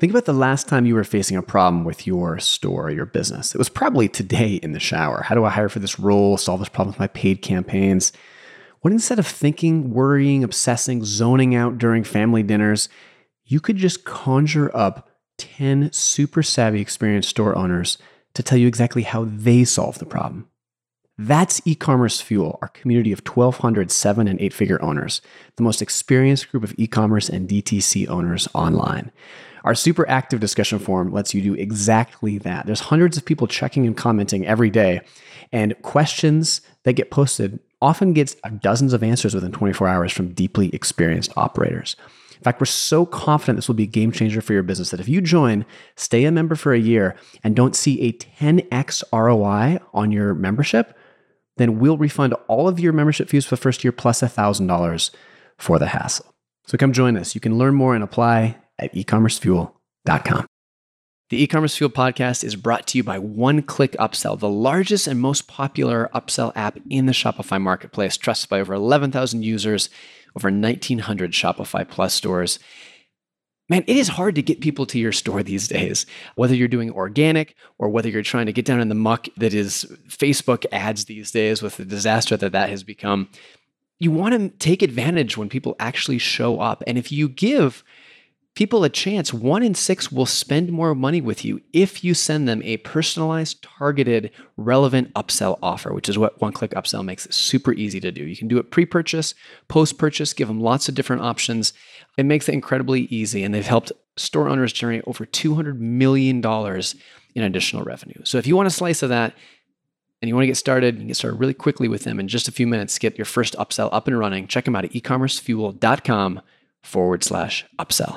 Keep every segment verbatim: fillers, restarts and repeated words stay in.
Think about the last time you were facing a problem with your store or your business. It was probably today in the shower. How do I hire for this role, solve this problem with my paid campaigns? What instead of thinking, worrying, obsessing, zoning out during family dinners, you could just conjure up ten super savvy, experienced store owners to tell you exactly how they solve the problem. That's E-Commerce Fuel, our community of twelve hundred seven and eight-figure owners, the most experienced group of e-commerce and D T C owners online. Our super active discussion forum lets you do exactly that. There's hundreds of people checking and commenting every day, and questions that get posted often gets dozens of answers within twenty-four hours from deeply experienced operators. In fact, we're so confident this will be a game changer for your business that if you join, stay a member for a year, and don't see a ten x R O I on your membership, then we'll refund all of your membership fees for the first year plus one thousand dollars for the hassle. So come join us. You can learn more and apply at e commerce fuel dot com. The E-Commerce Fuel podcast is brought to you by One Click Upsell, the largest and most popular upsell app in the Shopify marketplace, trusted by over eleven thousand users, over nineteen hundred Shopify Plus stores. Man, it is hard to get people to your store these days, whether you're doing organic or whether you're trying to get down in the muck that is Facebook ads these days with the disaster that that has become. You want to take advantage when people actually show up. And if you give people a chance, one in six will spend more money with you if you send them a personalized, targeted, relevant upsell offer, which is what One Click Upsell makes it super easy to do. You can do it pre-purchase, post-purchase, give them lots of different options. It makes it incredibly easy, and they've helped store owners generate over two hundred million dollars in additional revenue. So if you want a slice of that and you want to get started, you can get started really quickly with them in just a few minutes. Get your first upsell up and running. Check them out at e commerce fuel dot com forward slash upsell.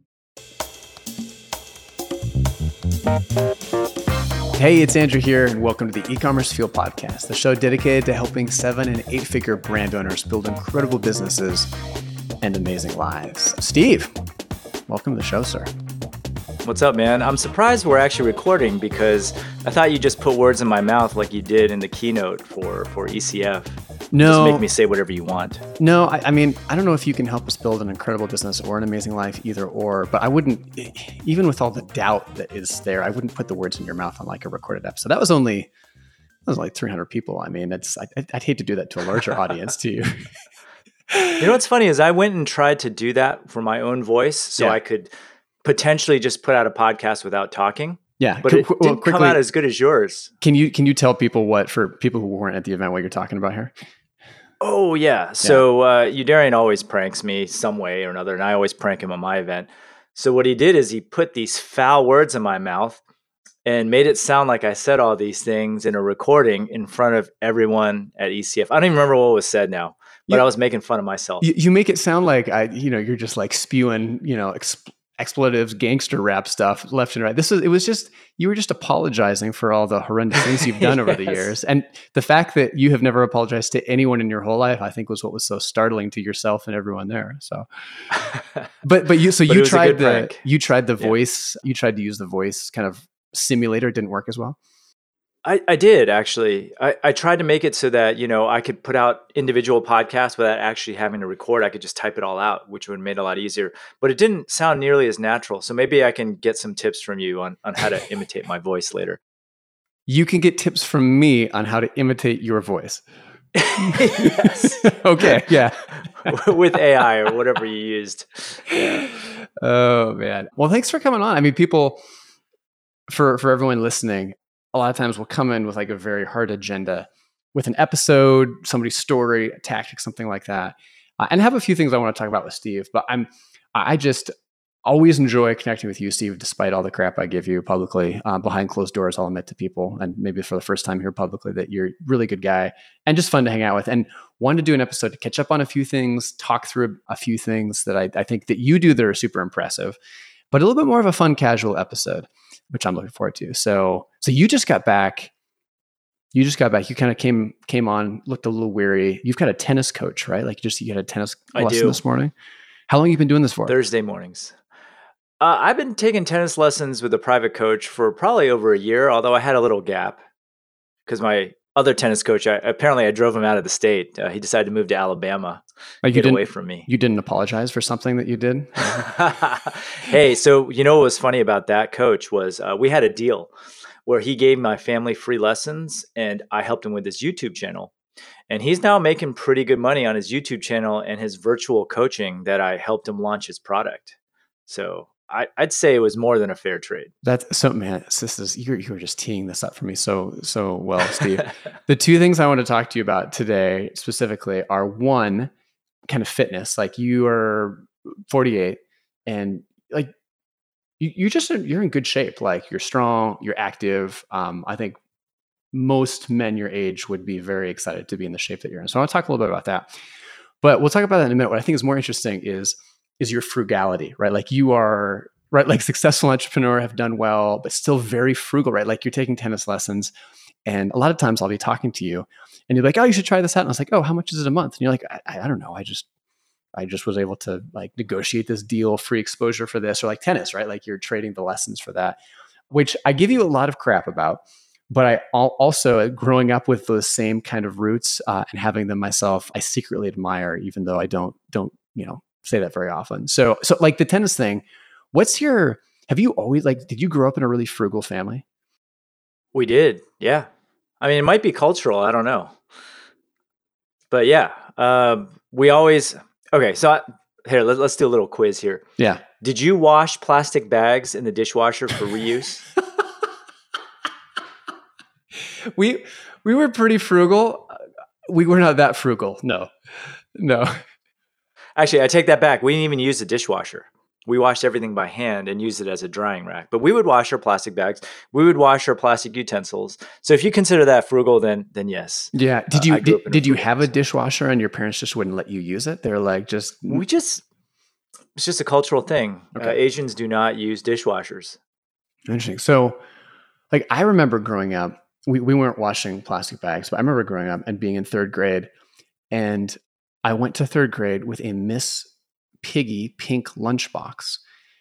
Hey, it's Andrew here, and welcome to the E-Commerce Fuel podcast, the show dedicated to helping seven and eight-figure brand owners build incredible businesses and amazing lives. Steve, welcome to the show, sir. What's up, man? I'm surprised we're actually recording because I thought you just put words in my mouth like you did in the keynote for, for E C F. No. Just make me say whatever you want. No, I, I mean, I don't know if you can help us build an incredible business or an amazing life, either or, but I wouldn't, even with all the doubt that is there, I wouldn't put the words in your mouth on like a recorded episode. That was only, that was like three hundred people. I mean, it's, I, I'd hate to do that to a larger audience to you. You know what's funny is I went and tried to do that for my own voice so yeah. I could potentially just put out a podcast without talking. Yeah, but it well, didn't quickly, come out as good as yours. Can you can you tell people what, for people who weren't at the event, what you're talking about here? Oh yeah, so uh, Udarian always pranks me some way or another, and I always prank him at my event. So what he did is he put these foul words in my mouth and made it sound like I said all these things in a recording in front of everyone at E C F. I don't even remember what was said now, but you, I was making fun of myself. You, you make it sound like I, you know, you're just like spewing, you know, exp- expletives, gangster rap stuff left and right. This is, it was just, you were just apologizing for all the horrendous things you've done over yes. the years. And the fact that you have never apologized to anyone in your whole life, I think was what was so startling to yourself and everyone there. So, but, but you, so but you tried the, prank. you tried the voice, yeah. you tried to use the voice kind of simulator. It didn't work as well. I, I did actually. I, I tried to make it so that, you know, I could put out individual podcasts without actually having to record. I could just type it all out, which would have made it a lot easier. But it didn't sound nearly as natural. So maybe I can get some tips from you on, on how to imitate my voice later. You can get tips from me on how to imitate your voice. Yes. Okay. Yeah. With A I or whatever you used. Yeah. Oh, man. Well, thanks for coming on. I mean, people, for, for everyone listening, a lot of times we'll come in with like a very hard agenda with an episode, somebody's story, a tactic, something like that. Uh, and have a few things I want to talk about with Steve, but I'm, I just always enjoy connecting with you, Steve, despite all the crap I give you publicly, uh, behind closed doors. I'll admit to people, and maybe for the first time here publicly, that you're a really good guy and just fun to hang out with, and wanted to do an episode to catch up on a few things, talk through a few things that I, I think that you do that are super impressive, but a little bit more of a fun, casual episode, which I'm looking forward to. So, so you just got back. You just got back. You kind of came came on, looked a little weary. You've got a tennis coach, right? Like you just you had a tennis I lesson do. this morning. How long have you been doing this for? Thursday mornings. Uh, I've been taking tennis lessons with a private coach for probably over a year, although I had a little gap because my other tennis coach, I, apparently I drove him out of the state. Uh, he decided to move to Alabama, Like get you away didn't, from me. you didn't apologize for something that you did? Hey, so you know what was funny about that coach was uh, we had a deal where he gave my family free lessons and I helped him with his YouTube channel. And he's now making pretty good money on his YouTube channel and his virtual coaching that I helped him launch his product. So I, I'd say it was more than a fair trade. That's so, man, this is, you're, you're just teeing this up for me so, so well, Steve. The two things I want to talk to you about today specifically are, one, kind of fitness. Like, you are forty-eight and like, you, you just, you're in good shape. Like, you're strong, you're active. Um, I think most men your age would be very excited to be in the shape that you're in. So I want to talk a little bit about that, but we'll talk about that in a minute. What I think is more interesting is, is your frugality, right? Like, you are, right, like, successful entrepreneur, have done well, but still very frugal, right? Like, you're taking tennis lessons, and a lot of times I'll be talking to you and you're like, oh, you should try this out. And I was like, oh, how much is it a month? And you're like, I, I don't know. I just, I just was able to like negotiate this deal, free exposure for this, or like tennis, right? Like, you're trading the lessons for that, which I give you a lot of crap about. But I also, growing up with those same kind of roots uh, and having them myself, I secretly admire, even though I don't, don't, you know, say that very often. So, so like the tennis thing, what's your, have you always, like, did you grow up in a really frugal family? We did. Yeah. I mean, it might be cultural. I don't know. But yeah, uh, we always, okay. So I, here, let, let's do a little quiz here. Yeah. Did you wash plastic bags in the dishwasher for reuse? We we were pretty frugal. We were not that frugal. No, no. Actually, I take that back. We didn't even use the dishwasher. We washed everything by hand and used it as a drying rack. But we would wash our plastic bags. We would wash our plastic utensils. So if you consider that frugal, then then yes. Yeah. Did you uh, did, did you have a dishwasher and your parents just wouldn't let you use it? They're like, just we just it's just a cultural thing. Okay. Uh, Asians do not use dishwashers. Interesting. So, like, I remember growing up. We, we weren't washing plastic bags, but I remember growing up and being in third grade, and I went to third grade with a Miss Piggy pink lunchbox,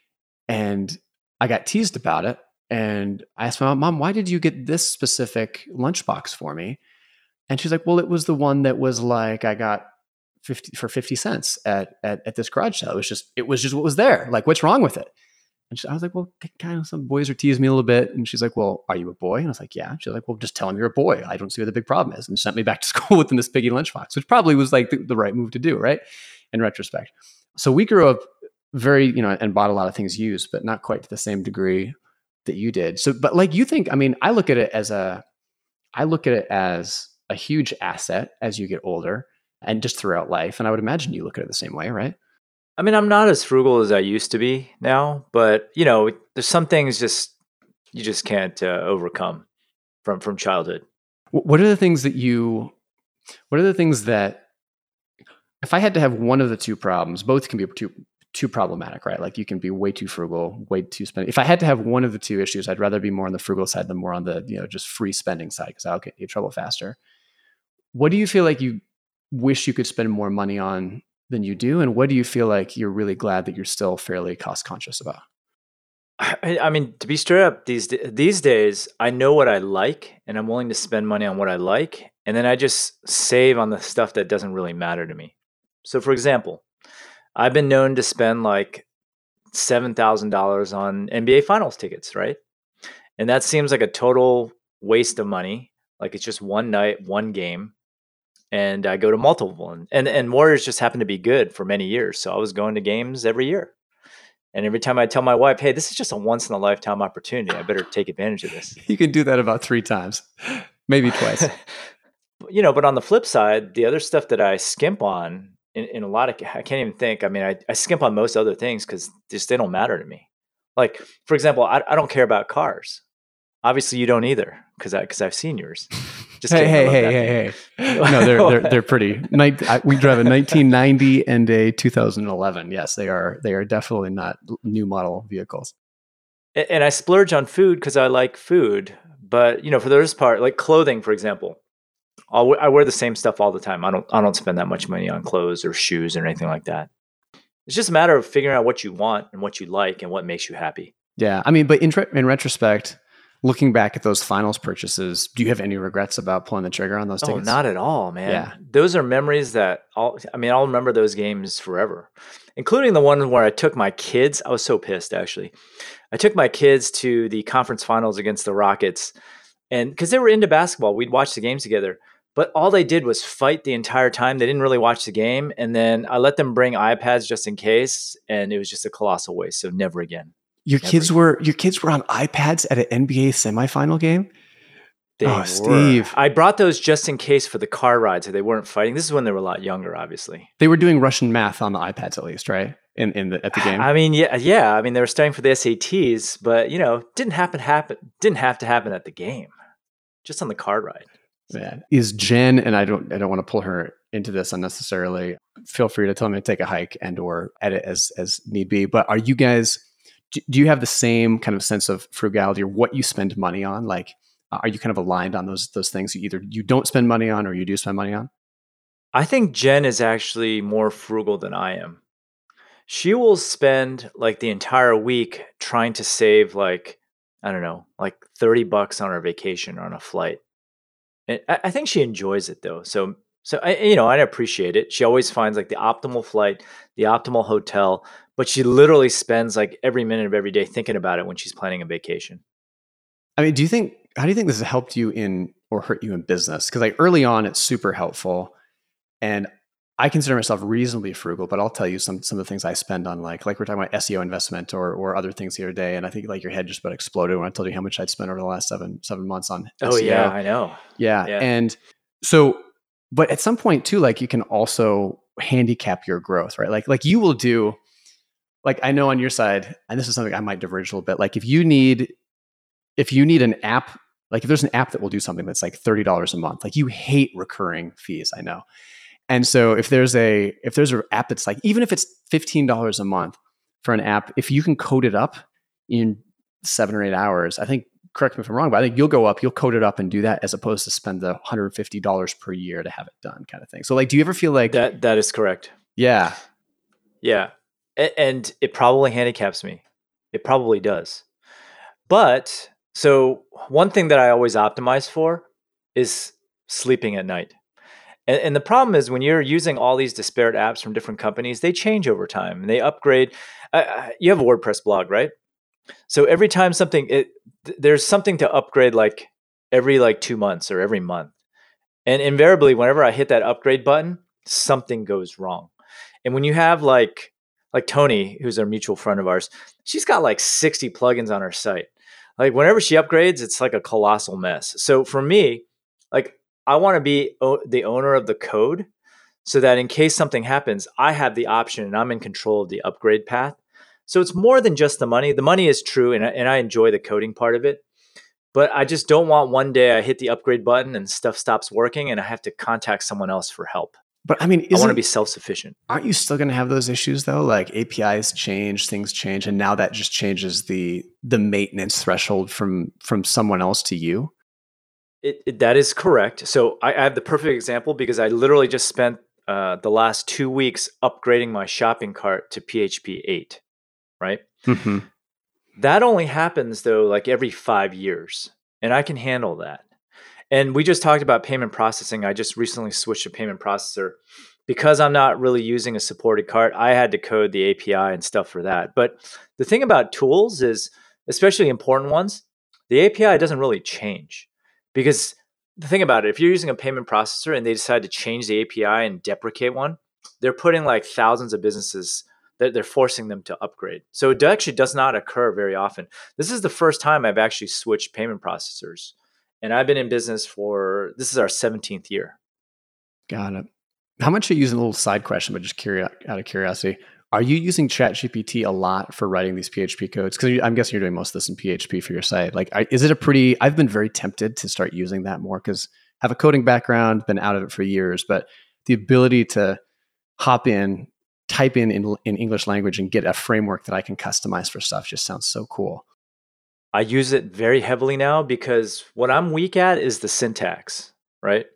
and I got teased about it. And I asked my mom, Mom, why did you get this specific lunchbox for me? And she's like, well, it was the one that was like, I got fifty for fifty cents at, at, at this garage sale. It was just, it was just what was there. Like, what's wrong with it? And she, I was like, well, kind of, some boys are teasing me a little bit. And she's like, well, are you a boy? And I was like, yeah. She's like, well, just tell them you're a boy. I don't see what the big problem is. And sent me back to school with the Miss Piggy lunchbox, which probably was like the, the right move to do, right? In retrospect. So we grew up very, you know, and bought a lot of things used, but not quite to the same degree that you did. So, but like, you think, I mean, I look at it as a, I look at it as a huge asset as you get older and just throughout life. And I would imagine you look at it the same way, right? I mean, I'm not as frugal as I used to be now, but you know, there's some things just you just can't uh, overcome from from childhood. What are the things that you? What are the things that, if I had to have one of the two problems, both can be too too problematic, right? Like, you can be way too frugal, way too spending. If I had to have one of the two issues, I'd rather be more on the frugal side than more on the, you know, just free spending side, because I'll get you in trouble faster. What do you feel like you wish you could spend more money on than you do? And what do you feel like you're really glad that you're still fairly cost conscious about? I, I mean, to be straight up, these these days, I know what I like, and I'm willing to spend money on what I like, and then I just save on the stuff that doesn't really matter to me. So, for example, I've been known to spend like seven thousand dollars on N B A Finals tickets, right? And that seems like a total waste of money. Like, it's just one night, one game. And I go to multiple, and, and and Warriors just happened to be good for many years. So I was going to games every year. And every time I tell my wife, hey, this is just a once in a lifetime opportunity, I better take advantage of this. You can do that about three times, maybe twice. You know, but on the flip side, the other stuff that I skimp on in, in a lot of, I can't even think. I mean, I, I skimp on most other things because just they don't matter to me. Like, for example, I, I don't care about cars. Obviously, you don't either, because I because I've seen yours. Just hey, kidding, hey, hey, hey, hey! No, they're they're they're pretty. We drive a nineteen ninety and a two thousand eleven. Yes, they are. They are definitely not new model vehicles. And, and I splurge on food because I like food. But you know, for the most part, like clothing, for example, I'll, I wear the same stuff all the time. I don't I don't spend that much money on clothes or shoes or anything like that. It's just a matter of figuring out what you want and what you like and what makes you happy. Yeah, I mean, but in in retrospect, Looking back at those finals purchases, do you have any regrets about pulling the trigger on those Oh, tickets? not at all, man. Yeah. Those are memories that I'll, I mean, I'll remember those games forever, including the one where I took my kids. I was so pissed, actually. I took my kids to the conference finals against the Rockets, and because they were into basketball, we'd watch the games together. But all they did was fight the entire time. They didn't really watch the game. And then I let them bring iPads just in case, and it was just a colossal waste. So never again. Your Never kids again. were your kids were on iPads at an N B A semifinal game? They Oh, were. Steve. I brought those just in case for the car ride, so they weren't fighting. This is when they were a lot younger, obviously. They were doing Russian math on the iPads at least, right? In in the at the game. I mean, yeah, yeah. I mean, they were studying for the S A Ts, but you know, didn't happen happen didn't have to happen at the game, just on the car ride. Yeah. Is Jen, and I don't I don't want to pull her into this unnecessarily. Feel free to tell me to take a hike and or edit as as need be. But are you guys? Do, do you have the same kind of sense of frugality or what you spend money on? Like, uh, are you kind of aligned on those those things you either you don't spend money on or you do spend money on? I think Jen is actually more frugal than I am. She will spend like the entire week trying to save like, I don't know, like thirty bucks on her vacation or on a flight. And I, I think she enjoys it though. So, so I, you know, I appreciate it. She always finds like the optimal flight, the optimal hotel, but she literally spends like every minute of every day thinking about it when she's planning a vacation. I mean, do you think, how do you think this has helped you in or hurt you in business? Because like early on, it's super helpful. And I consider myself reasonably frugal, but I'll tell you some some of the things I spend on like, like we're talking about S E O investment or or other things the other day. And I think like your head just about exploded when I told you how much I'd spent over the last seven, seven months on Oh S E O. yeah, I know. Yeah. Yeah. And so, but at some point too, like you can also handicap your growth, right? Like, like you will do, like I know on your side, and this is something I might diverge a little bit. Like if you need, if you need an app, like if there's an app that will do something that's like thirty dollars a month, like you hate recurring fees, I know. And so if there's a, if there's an app that's like, even if it's fifteen dollars a month for an app, if you can code it up in seven or eight hours, I think, correct me if I'm wrong, but I think you'll go up, you'll code it up and do that as opposed to spend the one hundred fifty dollars per year to have it done kind of thing. So like, do you ever feel like That that is correct. Yeah. Yeah. A- And it probably handicaps me. It probably does. But so one thing that I always optimize for is sleeping at night. And, and the problem is when you're using all these disparate apps from different companies, they change over time and they upgrade. Uh, you have a WordPress blog, right? So every time something, it, th- there's something to upgrade like every like two months or every month. And invariably, whenever I hit that upgrade button, something goes wrong. And when you have like, like Tony, who's a mutual friend of ours, she's got like sixty plugins on her site. Like whenever she upgrades, it's like a colossal mess. So for me, like I want to be o- the owner of the code so that in case something happens, I have the option and I'm in control of the upgrade path. So it's more than just the money. The money is true, and I, and I enjoy the coding part of it. But I just don't want one day I hit the upgrade button and stuff stops working and I have to contact someone else for help. But I mean, I want isn't, to be self-sufficient. aren't you still going to have those issues though? Like A P Is change, things change, and now that just changes the the maintenance threshold from from someone else to you. It, it, that is correct. So I, I have the perfect example because I literally just spent uh, the last two weeks upgrading my shopping cart to P H P eight, right? Mm-hmm. That only happens though like every five years, and I can handle that. And we just talked about payment processing. I just recently switched to payment processor because I'm not really using a supported cart. I had to code the A P I and stuff for that. But the thing about tools is, especially important ones, the A P I doesn't really change. Because the thing about it, if you're using a payment processor and they decide to change the A P I and deprecate one, they're putting like thousands of businesses that they're forcing them to upgrade. So it actually does not occur very often. This is the first time I've actually switched payment processors. And I've been in business for, this is our seventeenth year. Got it. How much are you using, a little side question, but just curious, out of curiosity, are you using ChatGPT a lot for writing these P H P codes? Because I'm guessing you're doing most of this in P H P for your site. Like, I, is it a pretty, I've been very tempted to start using that more because I have a coding background, been out of it for years, but the ability to hop in, type in, in in English language and get a framework that I can customize for stuff just sounds so cool. I use it very heavily now because what I'm weak at is the syntax, right?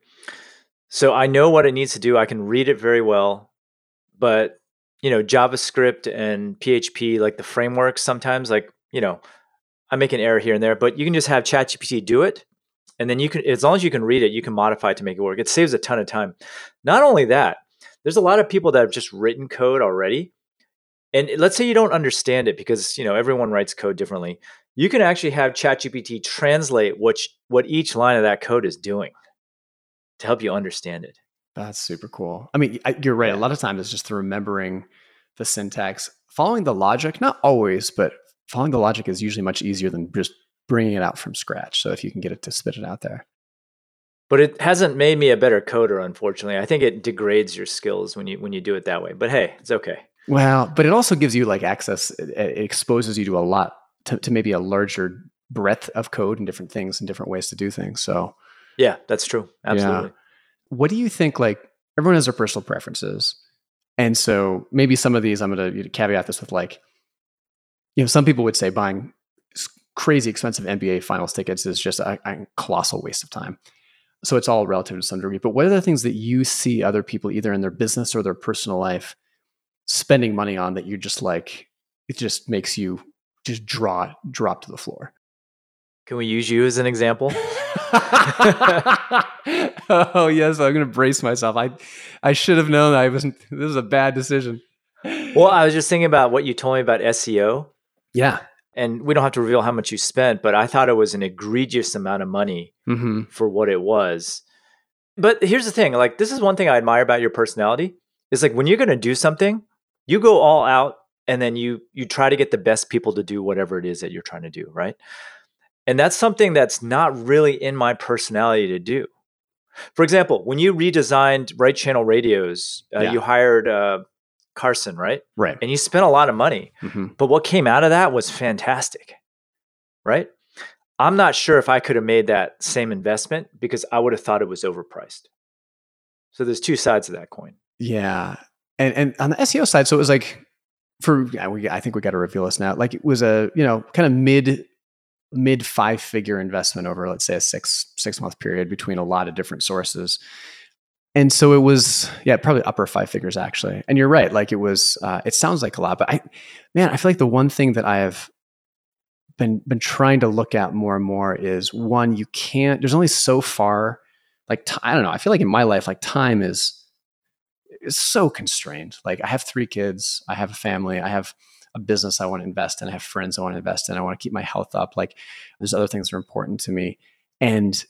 So I know what it needs to do. I can read it very well, but you know, JavaScript and P H P, like the frameworks sometimes, like, you know, I make an error here and there, but you can just have ChatGPT do it. And then you can, as long as you can read it, you can modify it to make it work. It saves a ton of time. Not only that, there's a lot of people that have just written code already. And let's say you don't understand it because, you know, everyone writes code differently. You can actually have ChatGPT translate what, what each line of that code is doing to help you understand it. That's super cool. I mean, you're right. Yeah. A lot of times it's just remembering the syntax, following the logic, not always, but following the logic is usually much easier than just bringing it out from scratch. So if you can get it to spit it out there. But it hasn't made me a better coder, unfortunately. I think it degrades your skills when you when you do it that way. But hey, it's okay. Well, but it also gives you like access. It, it exposes you to a lot, to, to maybe a larger breadth of code and different things and different ways to do things. So yeah, that's true. Absolutely. Yeah. What do you think? Like everyone has their personal preferences. And so maybe some of these, I'm going to caveat this with like, you know, some people would say buying crazy expensive N B A finals tickets is just a, a colossal waste of time. So it's all relative to some degree. But what are the things that you see other people either in their business or their personal life spending money on that you're just like, it just makes you just draw, drop to the floor? Can we use you as an example? Oh yes, I'm going to brace myself. I, I should have known I wasn't. This was a bad decision. Well, I was just thinking about what you told me about S E O. Yeah, and we don't have to reveal how much you spent, but I thought it was an egregious amount of money mm-hmm. for what it was. But here's the thing: like this is one thing I admire about your personality. Is like when you're going to do something, you go all out, and then you you try to get the best people to do whatever it is that you're trying to do, right? And that's something that's not really in my personality to do. For example, when you redesigned Right Channel Radios, uh, yeah. you hired uh, Carson, right? Right. And you spent a lot of money. Mm-hmm. But what came out of that was fantastic, right? I'm not sure if I could have made that same investment because I would have thought it was overpriced. So there's two sides of that coin. Yeah. And and on the S E O side, so it was like, for, I think we got to reveal this now, like it was a, you know, kind of mid mid five figure investment over, let's say, a six, six month period between a lot of different sources. And so it was, yeah, probably upper five figures actually. And you're right. Like it was, uh, it sounds like a lot, but I, man, I feel like the one thing that I have been, been trying to look at more and more is one, you can't, there's only so far, like, t- I don't know. I feel like in my life, like time is, is so constrained. Like I have three kids, I have a family, I have a business I want to invest in. I have friends I want to invest in. I want to keep my health up. Like there's other things that are important to me. And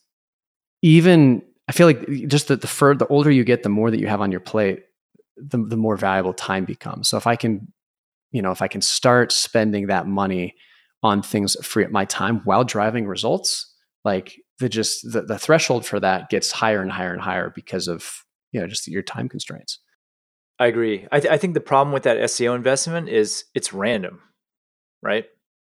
even I feel like just that the further, the older you get, the more that you have on your plate, the, the more valuable time becomes. So if I can, you know, if I can start spending that money on things that free up my time while driving results, like the just the, the threshold for that gets higher and higher and higher because of, you know, just your time constraints. I agree. I, th- I think the problem with that S E O investment is it's random, right?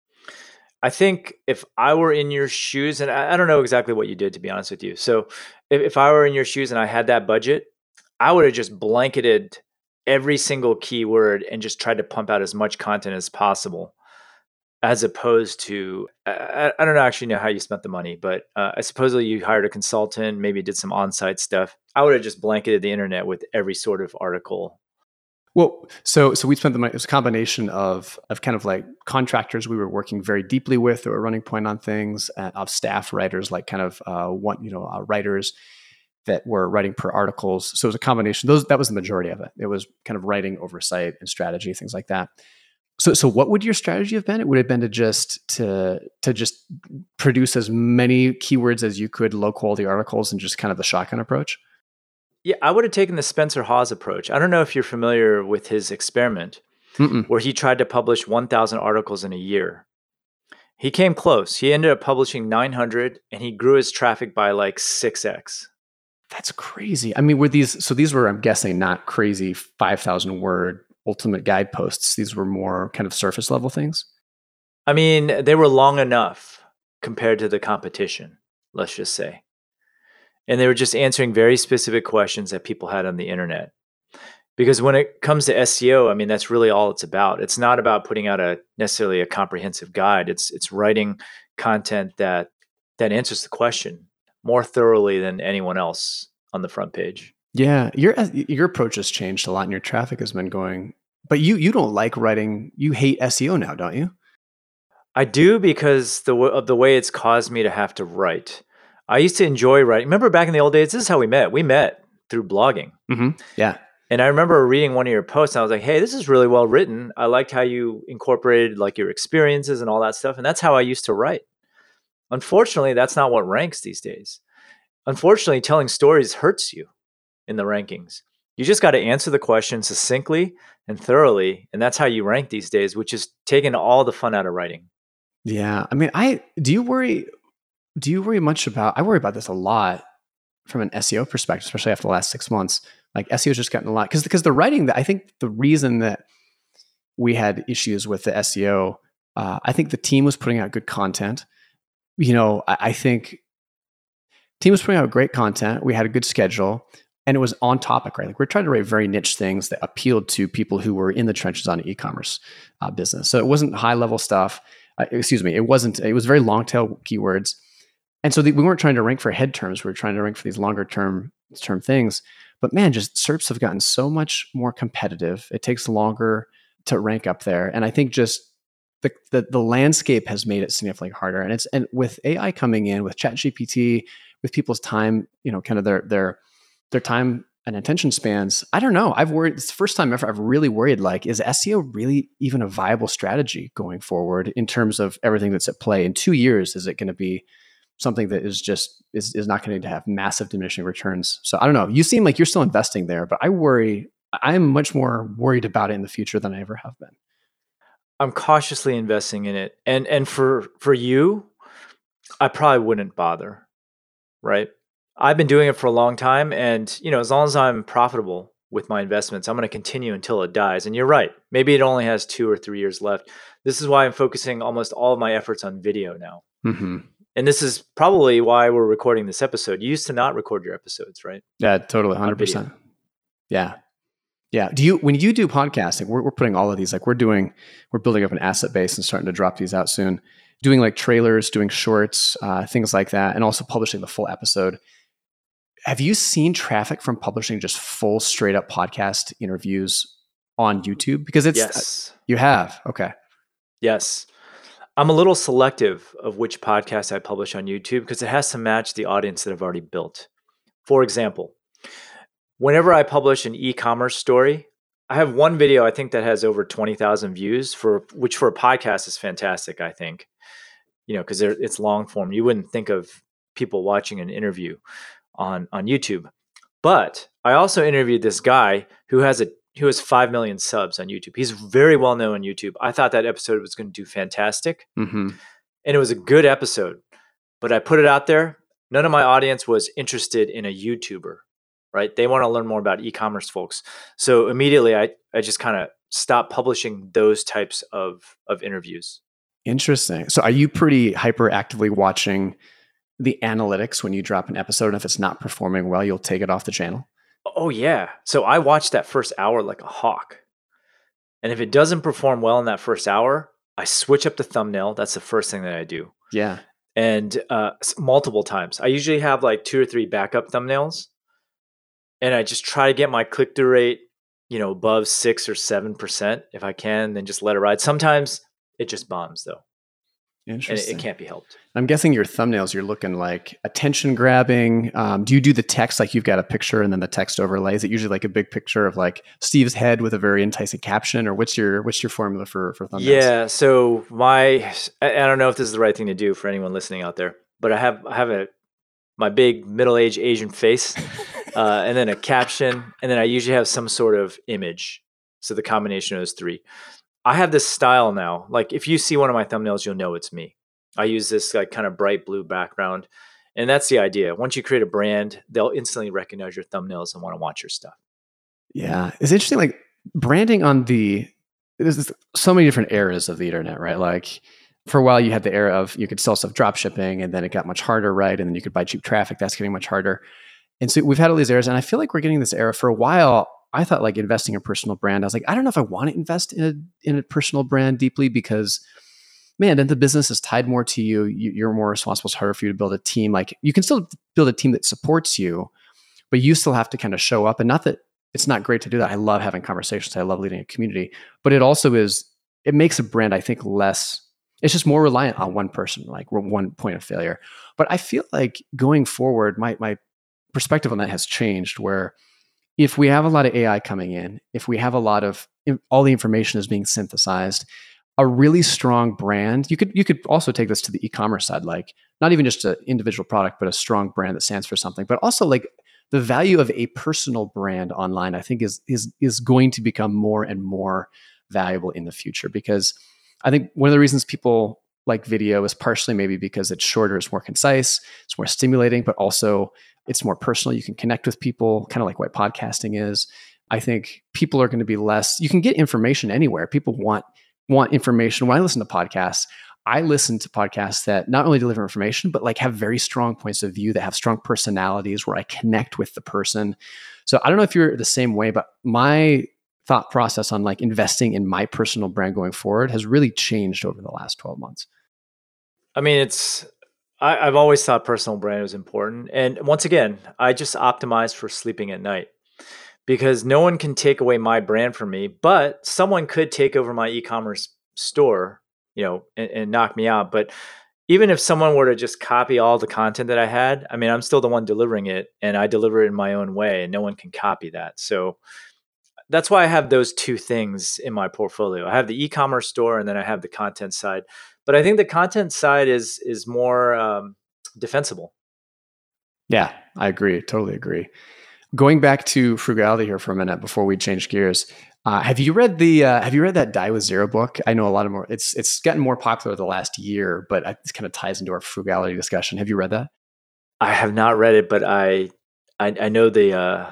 I think if I were in your shoes, and I, I don't know exactly what you did, to be honest with you. So if, if I were in your shoes and I had that budget, I would have just blanketed every single keyword and just tried to pump out as much content as possible, as opposed to, I, I don't actually know how you spent the money, but uh, I supposedly you hired a consultant, maybe did some on-site stuff. I would have just blanketed the internet with every sort of article. Well, so so we spent the money. It was a combination of of kind of like contractors we were working very deeply with that were running point on things, uh, of staff writers, like kind of uh, one you know uh, writers that were writing per articles. So it was a combination. Those that was the majority of it. It was kind of writing, oversight, and strategy, things like that. So so what would your strategy have been? It would have been to just to to just produce as many keywords as you could, low quality articles, and just kind of the shotgun approach. Yeah, I would have taken the Spencer Hawes approach. I don't know if you're familiar with his experiment Mm-mm. where he tried to publish one thousand articles in a year. He came close. He ended up publishing nine hundred and he grew his traffic by like six x. That's crazy. I mean, were these, so these were, I'm guessing, not crazy five thousand word ultimate guide posts. These were more kind of surface level things? I mean, they were long enough compared to the competition, let's just say. And they were just answering very specific questions that people had on the internet. Because when it comes to S E O, I mean, that's really all it's about. It's not about putting out a necessarily a comprehensive guide. It's it's writing content that that answers the question more thoroughly than anyone else on the front page. Yeah, your your approach has changed a lot, and your traffic has been going. But you you don't like writing. You hate S E O now, don't you? I do because the w- of the way it's caused me to have to write. I used to enjoy writing. Remember back in the old days, this is how we met. We met through blogging. Mm-hmm. Yeah. And I remember reading one of your posts and I was like, hey, this is really well written. I liked how you incorporated like your experiences and all that stuff. And that's how I used to write. Unfortunately, that's not what ranks these days. Unfortunately, telling stories hurts you in the rankings. You just got to answer the question succinctly and thoroughly. And that's how you rank these days, which is taking all the fun out of writing. Yeah. I mean, I do you worry do you worry much about I worry about this a lot from an S E O perspective, especially after the last six months. Like S E O has just gotten a lot because because the writing that I think the reason that we had issues with the S E O, uh, I think the team was putting out good content. You know, I, I think team was putting out great content. We had a good schedule and it was on topic, right? Like we're trying to write very niche things that appealed to people who were in the trenches on e-commerce uh, business. So it wasn't high level stuff. Uh, excuse me. It wasn't, it was very long tail keywords. And so the, we weren't trying to rank for head terms. We were trying to rank for these longer term term things. But man, just S E R Ps have gotten so much more competitive. It takes longer to rank up there. And I think just the, the, the landscape has made it significantly harder. And it's, and with A I coming in, with ChatGPT, with people's time, you know, kind of their, their, their time and attention spans, I don't know. I've worried, it's the first time ever I've really worried, like, is S E O really even a viable strategy going forward in terms of everything that's at play? In two years, is it going to be something that is just, is, is not going to have massive diminishing returns? So I don't know. You seem like you're still investing there, but I worry, I'm much more worried about it in the future than I ever have been. I'm cautiously investing in it. And, and for, for you, I probably wouldn't bother, right? I've been doing it for a long time. And, you know, as long as I'm profitable with my investments, I'm going to continue until it dies. And you're right. Maybe it only has two or three years left. This is why I'm focusing almost all of my efforts on video now. Mm-hmm. And this is probably why we're recording this episode. You used to not record your episodes, right? Yeah, totally. one hundred percent. Yeah. Yeah. Do you, when you do podcasting, we're, we're putting all of these, like we're doing, we're building up an asset base and starting to drop these out soon, doing like trailers, doing shorts, uh, things like that, and also publishing the full episode. Have you seen traffic from publishing just full straight up podcast interviews on YouTube? Because it's, yes. uh, you have. Okay. Yes. I'm a little selective of which podcast I publish on YouTube because it has to match the audience that I've already built. For example, whenever I publish an e-commerce story, I have one video I think that has over twenty thousand views, for which for a podcast is fantastic, I think. You know, because it's long form. You wouldn't think of people watching an interview on, on YouTube. But I also interviewed this guy who has a who has five million subs on YouTube. He's very well known on YouTube. I thought that episode was going to do fantastic. Mm-hmm. And it was a good episode. But I put it out there. None of my audience was interested in a YouTuber, right? They want to learn more about e-commerce folks. So immediately I, I just kind of stopped publishing those types of, of interviews. Interesting. So are you pretty hyperactively watching the analytics when you drop an episode? And if it's not performing well, you'll take it off the channel? Oh, yeah. So I watched that first hour like a hawk. And if it doesn't perform well in that first hour, I switch up the thumbnail. That's the first thing that I do. Yeah. And uh, multiple times. I usually have like two or three backup thumbnails. And I just try to get my click-through rate, you know, above six or seven percent if I can, then just let it ride. Sometimes it just bombs though. Interesting. And it, it can't be helped. I'm guessing your thumbnails, you're looking like attention grabbing. Um, do you do the text like you've got a picture and then the text overlay? Is it usually like a big picture of like Steve's head with a very enticing caption, or what's your what's your formula for for thumbnails? Yeah. So my I, I don't know if this is the right thing to do for anyone listening out there, but I have I have a my big middle-aged Asian face, uh, and then a caption, and then I usually have some sort of image. So the combination of those three. I have this style now. Like if you see one of my thumbnails, you'll know it's me. I use this like kind of bright blue background. And that's the idea. Once you create a brand, they'll instantly recognize your thumbnails and want to watch your stuff. Yeah. It's interesting. Like branding on the, there's so many different eras of the internet, right? Like for a while you had the era of you could sell stuff drop shipping, and then it got much harder, right? And then you could buy cheap traffic. That's getting much harder. And so we've had all these eras, and I feel like we're getting this era. For a while, I thought like investing in a personal brand. I was like, I don't know if I want to invest in a in a personal brand deeply, because man, then the business is tied more to you. you. You're more responsible. It's harder for you to build a team. Like you can still build a team that supports you, but you still have to kind of show up. And not that it's not great to do that. I love having conversations. I love leading a community, but it also is, it makes a brand, I think, less, It's just more reliant on one person, like one point of failure. But I feel like going forward, my my perspective on that has changed, where if we have a lot of A I coming in, if we have a lot of all the information is being synthesized, a really strong brand, you could you could also take this to the e-commerce side, like not even just an individual product, but a strong brand that stands for something, but also like the value of a personal brand online, I think is is is going to become more and more valuable in the future, because I think one of the reasons people like video is partially maybe because it's shorter, it's more concise, it's more stimulating, but also it's more personal. You can connect with people, kind of like what podcasting is. I think people are going to be less, you can get information anywhere. People want want information. When I listen to podcasts, I listen to podcasts that not only deliver information, but like have very strong points of view, that have strong personalities where I connect with the person. So I don't know if you're the same way, but my thought process on like investing in my personal brand going forward has really changed over the last twelve months. I mean, it's, I, I've always thought personal brand was important. And once again, I just optimize for sleeping at night, because no one can take away my brand from me, but someone could take over my e-commerce store, you know, and, and knock me out. But even if someone were to just copy all the content that I had, I mean, I'm still the one delivering it, and I deliver it in my own way, and no one can copy that. So that's why I have those two things in my portfolio. I have the e-commerce store, and then I have the content side. But I think the content side is is more um, defensible. Yeah, I agree. Totally agree. Going back to frugality here for a minute before we change gears, uh, have you read the uh, Have you read that Die with Zero book? I know a lot of more. It's it's gotten more popular the last year, but it kind of ties into our frugality discussion. Have you read that? I have not read it, but I I, I know the, uh,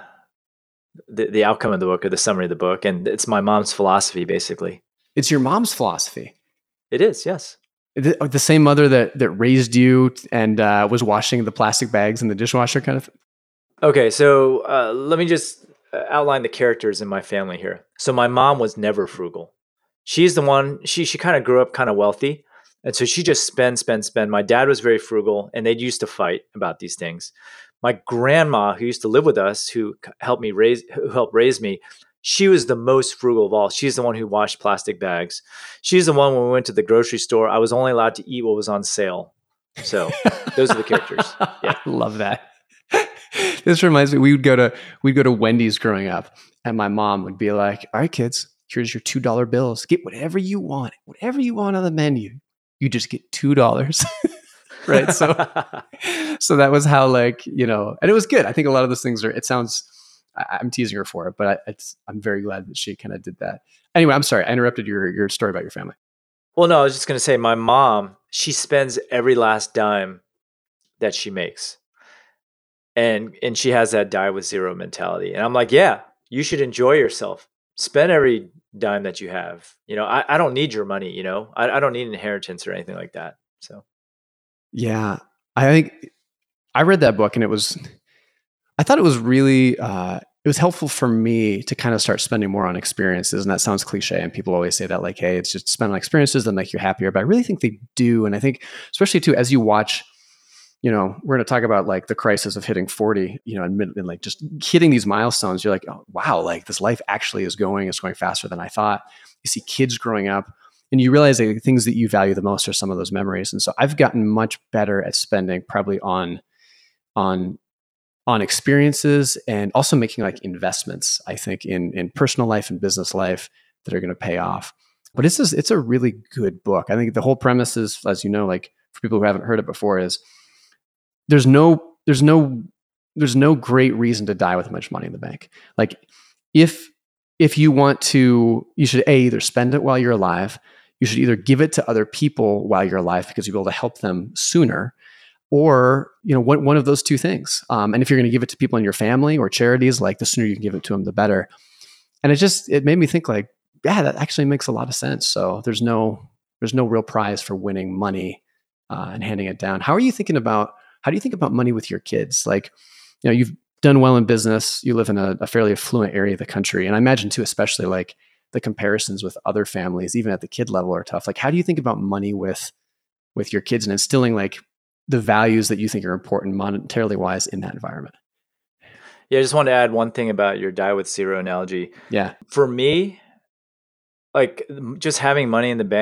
the the outcome of the book, or the summary of the book, and it's my mom's philosophy, basically. It's your mom's philosophy. It is, yes. The, the same mother that that raised you and uh, was washing the plastic bags in the dishwasher, kind of thing. Okay, so uh, let me just outline the characters in my family here. So my mom was never frugal. She's the one, she she kind of grew up kind of wealthy. And so she just spend, spend, spend. My dad was very frugal, and they used to fight about these things. My grandma, who used to live with us, who helped me raise, who helped raise me, she was the most frugal of all. She's the one who washed plastic bags. She's the one when we went to the grocery store, I was only allowed to eat what was on sale. So those are the characters. Yeah. I love that. This reminds me, we would go to we'd go to Wendy's growing up, and my mom would be like, "All right, kids, here's your two dollar bills. Get whatever you want, whatever you want on the menu. You just get two dollars." Right. So, so that was how, like, you know, and it was good. I think a lot of those things are. It sounds. I, I'm teasing her for it, but I, it's. I'm very glad that she kind of did that. Anyway, I'm sorry, I interrupted your your story about your family. Well, no, I was just going to say, my mom, she spends every last dime that she makes. And and she has that die with zero mentality. And I'm like, yeah, you should enjoy yourself. Spend every dime that you have. You know, I, I don't need your money, you know. I, I don't need an inheritance or anything like that. So yeah, I think I read that book, and it was I thought it was really uh, it was helpful for me to kind of start spending more on experiences. And that sounds cliche, and people always say that, like, hey, it's just spend on experiences that make you happier. But I really think they do. And I think especially too, as you watch, you know, we're going to talk about like the crisis of hitting forty, you know, and, mid, and like just hitting these milestones. You're like, oh, wow, like this life actually is going, it's going faster than I thought. You see kids growing up, and you realize that the things that you value the most are some of those memories. And so I've gotten much better at spending probably on, on, on experiences, and also making like investments, I think, in, in personal life and business life that are going to pay off. But it's just, it's a really good book. I think the whole premise is, as you know, like for people who haven't heard it before, is There's no, there's no, there's no great reason to die with much money in the bank. Like if, if you want to, you should a, either spend it while you're alive. You should either give it to other people while you're alive, because you'll be able to help them sooner, or, you know, one, one of those two things. Um, and if you're going to give it to people in your family or charities, like the sooner you can give it to them, the better. And it just, it made me think like, yeah, that actually makes a lot of sense. So there's no, there's no real prize for winning money uh, and handing it down. How are you thinking about, How do you think about money with your kids? Like, you know, you've done well in business. You live in a, a fairly affluent area of the country. And I imagine too, especially like the comparisons with other families, even at the kid level, are tough. Like, how do you think about money with, with your kids and instilling like the values that you think are important monetarily wise in that environment? yeah, I just want to add one thing about your die with zero analogy. Yeah. For me, like just having money in the bank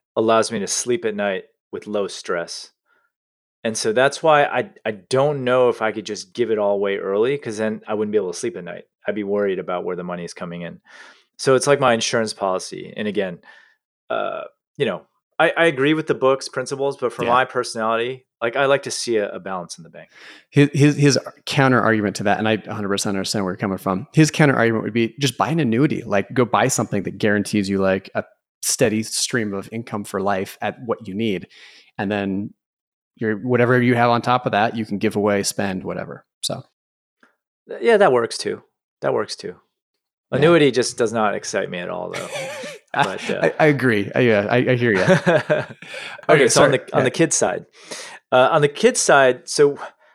allows me to sleep at night with low stress. And so that's why I I don't know if I could just give it all away early, because then I wouldn't be able to sleep at night. I'd be worried about where the money is coming in. So it's like my insurance policy. And again, uh, you know, I, I agree with the book's principles, but for Yeah. my personality, like I like to see a, a balance in the bank. His, his his counter argument to that, and I one hundred percent understand where you're coming from. His counter argument would be just buy an annuity, like go buy something that guarantees you like a steady stream of income for life at what you need, and then your whatever you have on top of that, you can give away, spend, whatever. So Yeah, that works too. That works too. Yeah. Annuity just does not excite me at all, though. But, uh, I, I agree. I, yeah, I, I hear you. okay, Okay, so on sorry. the on Yeah. the kids side, uh, on the kids side, so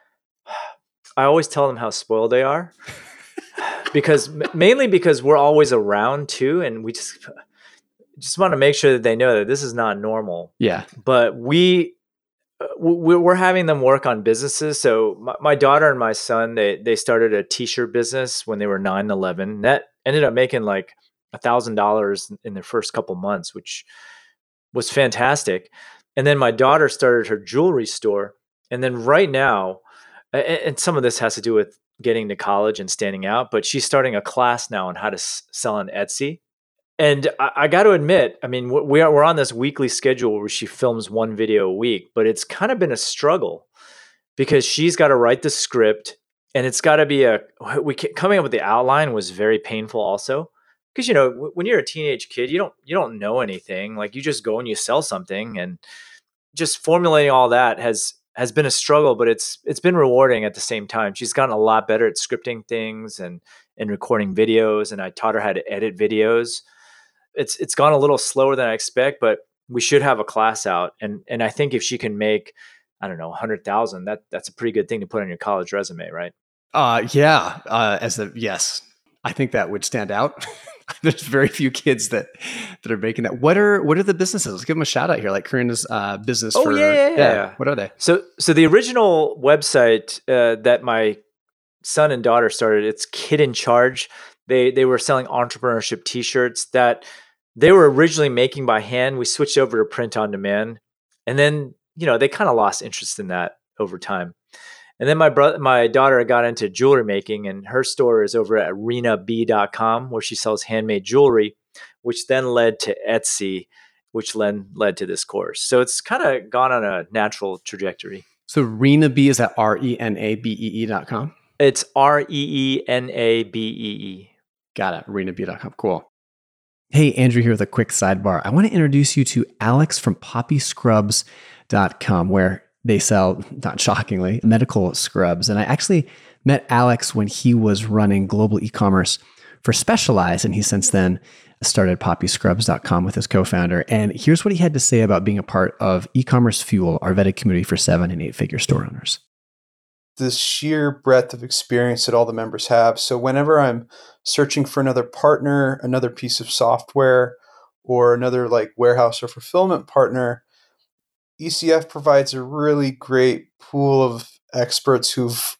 I always tell them how spoiled they are, because mainly because we're always around too, and we just just want to make sure that they know that this is not normal. Yeah. But we uh, we- we're having them work on businesses. So my, my daughter and my son, they they started a t-shirt business when they were nine, eleven. That ended up making like a thousand dollars in their first couple months, which was fantastic. And then my daughter started her jewelry store. And then right now, a- a- and some of this has to do with getting to college and standing out, but she's starting a class now on how to s- sell on Etsy. And I, I got to admit, I mean, we are, we're on this weekly schedule where she films one video a week, but it's kind of been a struggle because she's got to write the script, and it's got to be a, we ca- coming up with the outline was very painful also. Because, you know, w- when you're a teenage kid, you don't, you don't know anything. Like you just go and you sell something, and just formulating all that has, has been a struggle, but it's, it's been rewarding at the same time. She's gotten a lot better at scripting things and, and recording videos. And I taught her how to edit videos. It's it's gone a little slower than I expect, but we should have a class out. And and I think if she can make, I don't know, a hundred thousand, that that's a pretty good thing to put on your college resume, right? Uh, yeah. Uh, as a yes, I think that would stand out. There's very few kids that that are making that. What are what are the businesses? Let's give them a shout out here. Like Corinna's uh, business. Oh, for, yeah, yeah, yeah. What are they? So so the original website uh, that my son and daughter started, it's Kid in Charge. They they were selling entrepreneurship T-shirts that they were originally making by hand. We switched over to print on demand, and then you know they kind of lost interest in that over time. And then my brother, my daughter got into jewelry making, and her store is over at rena b dot com, where she sells handmade jewelry, which then led to Etsy, which then led to this course. So it's kind of gone on a natural trajectory. So Rena B, is that R E N A B E E dot com? It's R E E N A B E E. Got it. rena b dot com. Cool. Hey, Andrew here with a quick sidebar. I want to introduce you to Alex from poppy scrubs dot com, where they sell, not shockingly, medical scrubs. And I actually met Alex when he was running global e-commerce for Specialized, and he since then started poppy scrubs dot com with his co-founder. And here's what he had to say about being a part of E-commerce Fuel, our vetted community for seven and eight figure store owners. The sheer breadth of experience that all the members have. So whenever I'm searching for another partner, another piece of software, or another like warehouse or fulfillment partner, E C F provides a really great pool of experts who've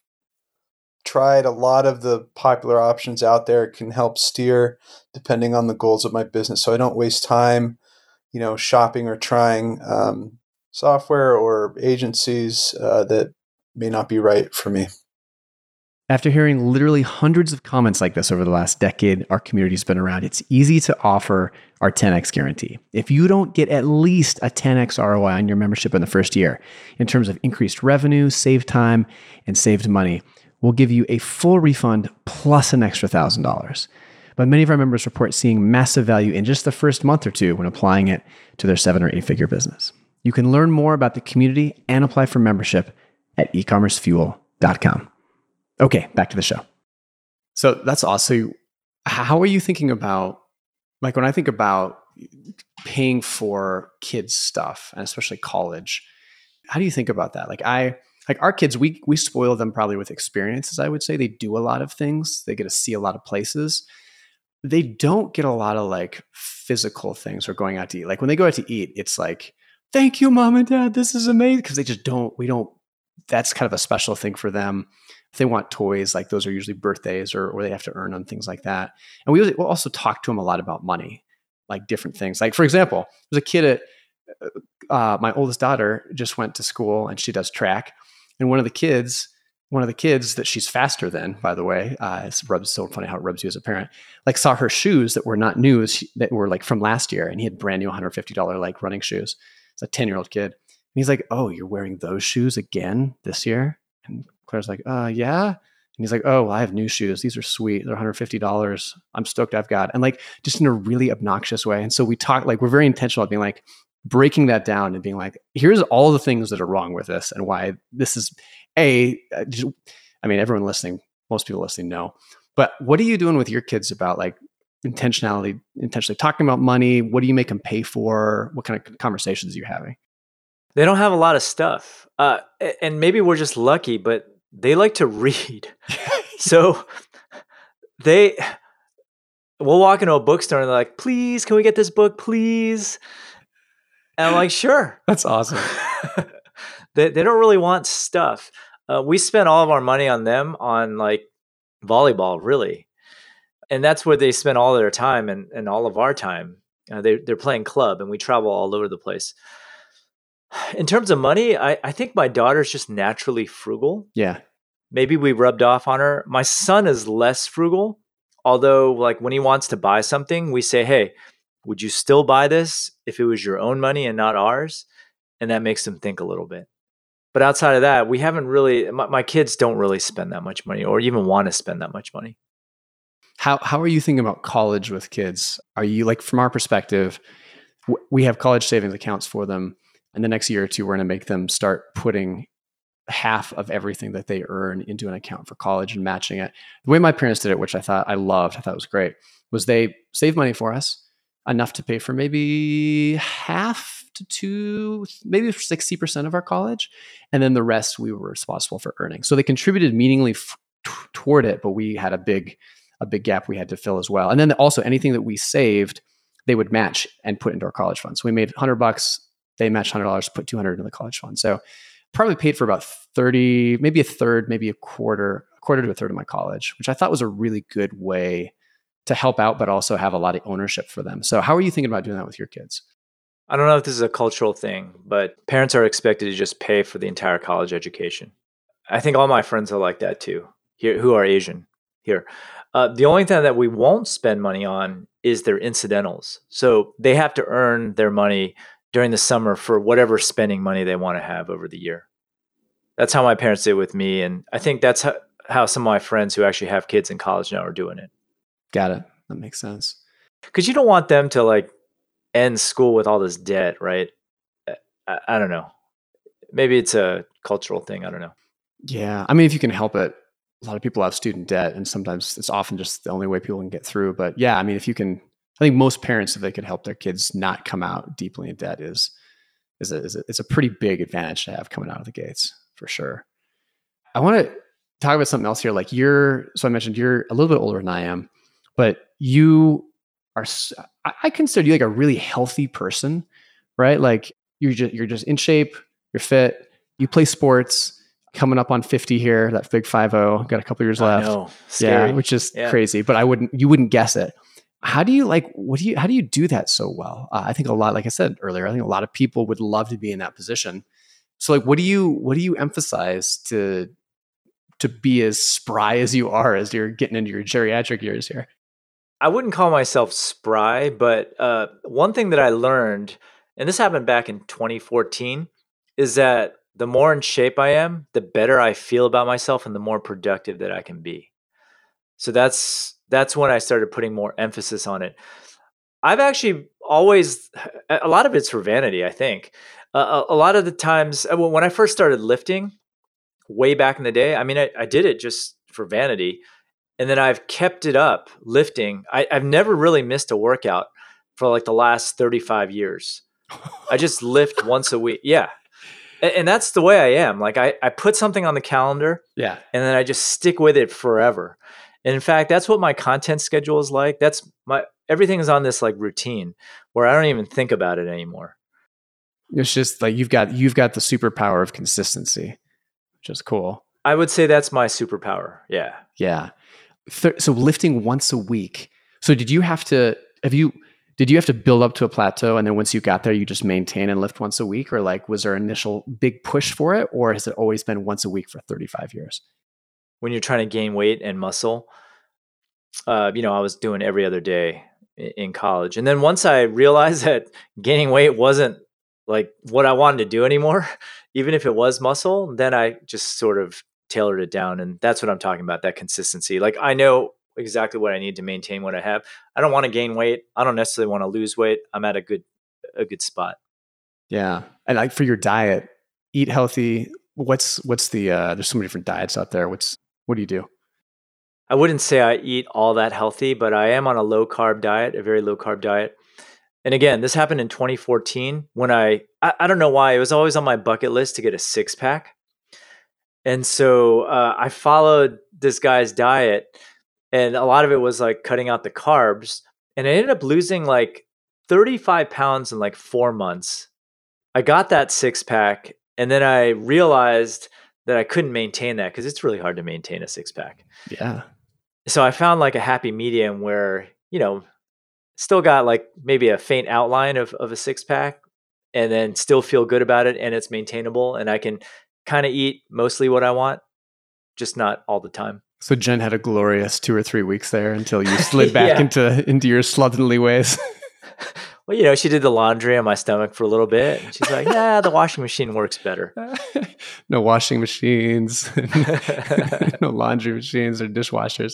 tried a lot of the popular options out there, can help steer depending on the goals of my business. So I don't waste time, you know, shopping or trying um, software or agencies uh, that may not be right for me. After hearing literally hundreds of comments like this over the last decade our community's been around, it's easy to offer our ten X guarantee. If you don't get at least a ten X R O I on your membership in the first year, in terms of increased revenue, saved time, and saved money, we'll give you a full refund plus an extra one thousand dollars. But many of our members report seeing massive value in just the first month or two when applying it to their seven or eight figure business. You can learn more about the community and apply for membership at e commerce fuel dot com. Okay, back to the show. So that's awesome. How are you thinking about, like when I think about paying for kids' stuff, and especially college, how do you think about that? Like I, like our kids, we we spoil them probably with experiences, I would say. They do a lot of things. They get to see a lot of places. They don't get a lot of like physical things or going out to eat. Like when they go out to eat, it's like, thank you, mom and dad, this is amazing. Because they just don't, we don't, that's kind of a special thing for them. If they want toys, like those are usually birthdays or, or they have to earn on things like that. And we we'll also talk to them a lot about money, like different things. Like for example, there's a kid at uh, my oldest daughter just went to school and she does track. And one of the kids, one of the kids that she's faster than, by the way, uh, it's rubs, so funny how it rubs you as a parent, like saw her shoes that were not new, that were like from last year. And he had brand new one hundred fifty dollars like running shoes. It's a ten year old kid. And he's like, oh, you're wearing those shoes again this year? And Claire's like, uh, yeah. And he's like, oh, well, I have new shoes. These are sweet. They're one hundred fifty dollars. I'm stoked I've got. And like, just in a really obnoxious way. And so we talk, like, we're very intentional about being like, breaking that down and being like, here's all the things that are wrong with this and why this is a, just, I mean, everyone listening, most people listening know, but what are you doing with your kids about like intentionality, intentionally talking about money? What do you make them pay for? What kind of conversations are you having? They don't have a lot of stuff. Uh, and maybe we're just lucky, but they like to read. So they, we'll walk into a bookstore and they're like, please, can we get this book, please? And I'm like, sure. That's awesome. they they don't really want stuff. Uh, we spend all of our money on them on like volleyball, really. And that's where they spend all their time and, and all of our time. Uh, they, they're playing club and we travel all over the place. In terms of money, I, I think my daughter's just naturally frugal. Yeah. Maybe we rubbed off on her. My son is less frugal. Although like when he wants to buy something, we say, hey, would you still buy this if it was your own money and not ours? And that makes them think a little bit. But outside of that, we haven't really, my, my kids don't really spend that much money or even want to spend that much money. How how are you thinking about college with kids? Are you like, from our perspective, w- we have college savings accounts for them. And the next year or two, we're going to make them start putting half of everything that they earn into an account for college and matching it. The way my parents did it, which I thought I loved, I thought was great, was they saved money for us, enough to pay for maybe half to two, maybe sixty percent of our college. And then the rest we were responsible for earning. So they contributed meaningfully f- t- toward it, but we had a big, a big gap we had to fill as well. And then also anything that we saved, they would match and put into our college fund. So we made a hundred bucks, they matched one hundred dollars, put two hundred into the college fund. So probably paid for about thirty, maybe a third, maybe a quarter, a quarter to a third of my college, which I thought was a really good way to help out, but also have a lot of ownership for them. So how are you thinking about doing that with your kids? I don't know if this is a cultural thing, but parents are expected to just pay for the entire college education. I think all my friends are like that too, here who are Asian here. Uh, the only thing that we won't spend money on is their incidentals. So they have to earn their money during the summer for whatever spending money they want to have over the year. That's how my parents did with me. And I think that's how, how some of my friends who actually have kids in college now are doing it. Got it. That makes sense. Because you don't want them to like end school with all this debt, right? I, I don't know. Maybe it's a cultural thing. I don't know. Yeah. I mean, if you can help it, a lot of people have student debt and sometimes it's often just the only way people can get through. But yeah, I mean, if you can, I think most parents, if they could help their kids not come out deeply in debt is, is a, is a, it's a pretty big advantage to have coming out of the gates for sure. I want to talk about something else here. Like you're, so I mentioned you're a little bit older than I am, but you are, I consider you like a really healthy person, right? Like you're just, you're just in shape, you're fit, you play sports, coming up on fifty here, that big five oh, got a couple years I left. know. Scary. Yeah, which is Yeah. crazy, but I wouldn't, you wouldn't guess it. How do you like, what do you, how do you do that so well? Uh, I think a lot, like I said earlier, I think a lot of people would love to be in that position. So like, what do you, what do you emphasize to, to be as spry as you are as you're getting into your geriatric years here? I wouldn't call myself spry, but uh, one thing that I learned, and this happened back in twenty fourteen, is that the more in shape I am, the better I feel about myself and the more productive that I can be. So that's that's when I started putting more emphasis on it. I've actually always, a lot of it's for vanity, I think. Uh, a, a lot of the times, when I first started lifting, way back in the day, I mean, I, I did it just for vanity. And then I've kept it up lifting. I, I've never really missed a workout for like the last thirty-five years. I just lift once a week. Yeah. And, and that's the way I am. Like I, I put something on the calendar. Yeah. And then I just stick with it forever. And in fact, that's what my content schedule is like. That's my, everything is on this like routine where I don't even think about it anymore. It's just like, you've got, you've got the superpower of consistency, which is cool. I would say that's my superpower. Yeah. Yeah. Th- so lifting once a week. So did you have to, have you, Did you have to build up to a plateau and then once you got there, you just maintain and lift once a week? Or like, was there an initial big push for it? Or has it always been once a week for thirty-five years? When you're trying to gain weight and muscle, uh, you know, I was doing every other day in college. And then once I realized that gaining weight wasn't like what I wanted to do anymore, even if it was muscle, then I just sort of tailored it down. And that's what I'm talking about, that consistency. Like I know exactly what I need to maintain what I have. I don't want to gain weight. I don't necessarily want to lose weight. I'm at a good, a good spot. Yeah. And like for your diet, eat healthy. What's, what's the, uh, there's so many different diets out there. What's, what do you do? I wouldn't say I eat all that healthy, but I am on a low carb diet, a very low carb diet. And again, this happened in twenty fourteen when I, I, I don't know why, it was always on my bucket list to get a six pack. And so uh, I followed this guy's diet and a lot of it was like cutting out the carbs. And I ended up losing like thirty-five pounds in like four months. I got that six pack and then I realized that I couldn't maintain that because it's really hard to maintain a six pack. Yeah. So I found like a happy medium where, you know, still got like maybe a faint outline of, of a six pack and then still feel good about it and it's maintainable and I can kind of eat mostly what I want, just not all the time. So Jen had a glorious two or three weeks there until you slid back Yeah. into, into your slovenly ways. Well, you know, she did the laundry on my stomach for a little bit. And she's like, yeah, the washing machine works better. No washing machines, no laundry machines or dishwashers.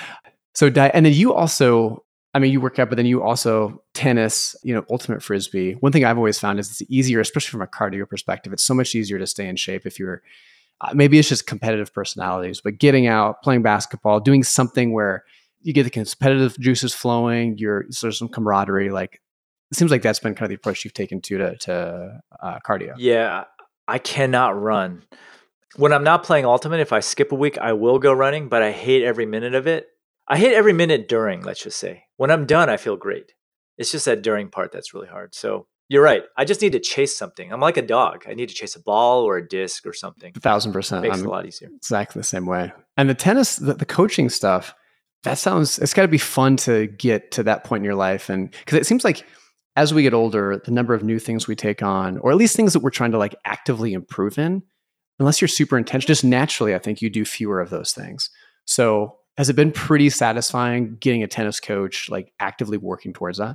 So diet, and then you also, I mean, you work out, but then you also tennis, you know, ultimate frisbee. One thing I've always found is it's easier, especially from a cardio perspective. It's so much easier to stay in shape if you're, uh, maybe it's just competitive personalities, but getting out, playing basketball, doing something where you get the competitive juices flowing, you're, so there's some camaraderie. Like, it seems like that's been kind of the approach you've taken to, to, to uh, cardio. Yeah, I cannot run. When I'm not playing ultimate, if I skip a week, I will go running, but I hate every minute of it. I hate every minute during, let's just say. When I'm done, I feel great. It's just that during part that's really hard. So you're right. I just need to chase something. I'm like a dog. I need to chase a ball or a disc or something. A thousand percent. Makes I'm it a lot easier. Exactly the same way. And the tennis, the, the coaching stuff, that sounds, it's got to be fun to get to that point in your life. And because it seems like as we get older, the number of new things we take on, or at least things that we're trying to like actively improve in, unless you're super intentional, just naturally, I think you do fewer of those things. So has it been pretty satisfying getting a tennis coach, like actively working towards that?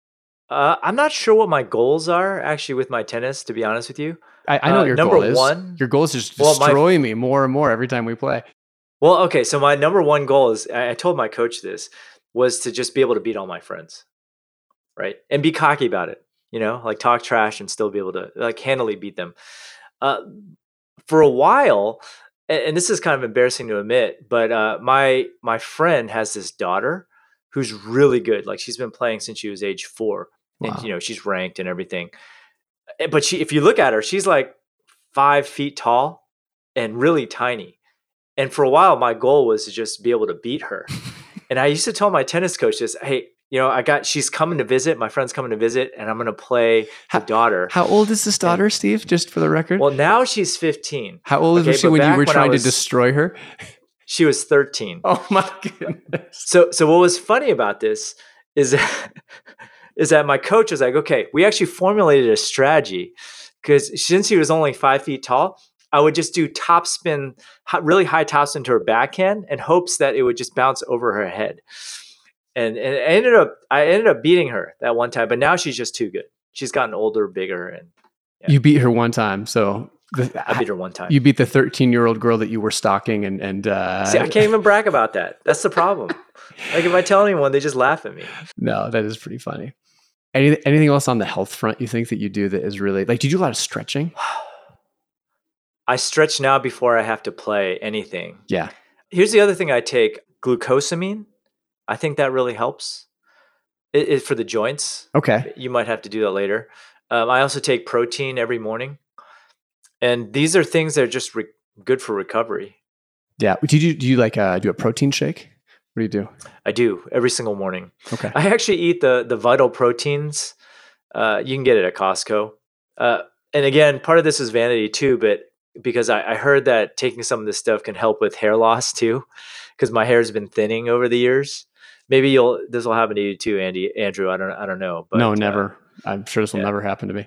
Uh, I'm not sure what my goals are actually with my tennis, to be honest with you. I, I know Uh, what your number goal is. one- Your goal is to just Well, my- destroy me more and more every time we play. Well, okay. So my number one goal is, I I told my coach this, was to just be able to beat all my friends, right? And be cocky about it, you know, like talk trash and still be able to like handily beat them. Uh, for a while, a- and this is kind of embarrassing to admit, but uh, my my friend has this daughter who's really good. Like she's been playing since she was age four, Wow. and you know she's ranked and everything. Eh, But she, if you look at her, she's like five feet tall and really tiny. And for a while, my goal was to just be able to beat her. And I used to tell my tennis coach this, hey, you know, I got, she's coming to visit, my friend's coming to visit, and I'm going to play the How- daughter. How old is this daughter, Steve? Just for the record. Well, now she's fifteen. How old okay, was she but when you back were when I trying was- to destroy her? She was thirteen. Oh my goodness. So, so what was funny about this is that, is that my coach was like, okay, we actually formulated a strategy because since she was only five feet tall, I would just do top spin, hi- really high top spin to her backhand in hopes that it would just bounce over her head. And, and I ended up, I ended up beating her that one time, but now she's just too good. She's gotten older, bigger, and You beat her one time, so the, I beat her one time. you beat the thirteen-year-old girl that you were stalking, and and uh, See, I can't even brag about that. That's the problem. Like if I tell anyone, they just laugh at me. no, that is pretty funny. Any, anything else on the health front you think that you do that is really like? Do you do a lot of stretching? I stretch now before I have to play anything. Yeah, Here's the other thing I take, glucosamine. I think that really helps it, it, for the joints. okay. You might have to do that later. Um, I also take protein every morning. And these are things that are just re- good for recovery. Yeah. Do you do you like uh, do a protein shake? What do you do? I do every single morning. Okay. I actually eat the the Vital Proteins. Uh, you can get it at Costco. Uh, and again, part of this is vanity too, but because I, I heard that taking some of this stuff can help with hair loss too, because my hair has been thinning over the years. maybe you'll this will happen to you too, Andy, Andrew. I don't I don't know. But, no, never. Uh, I'm sure this will yeah. never happen to me.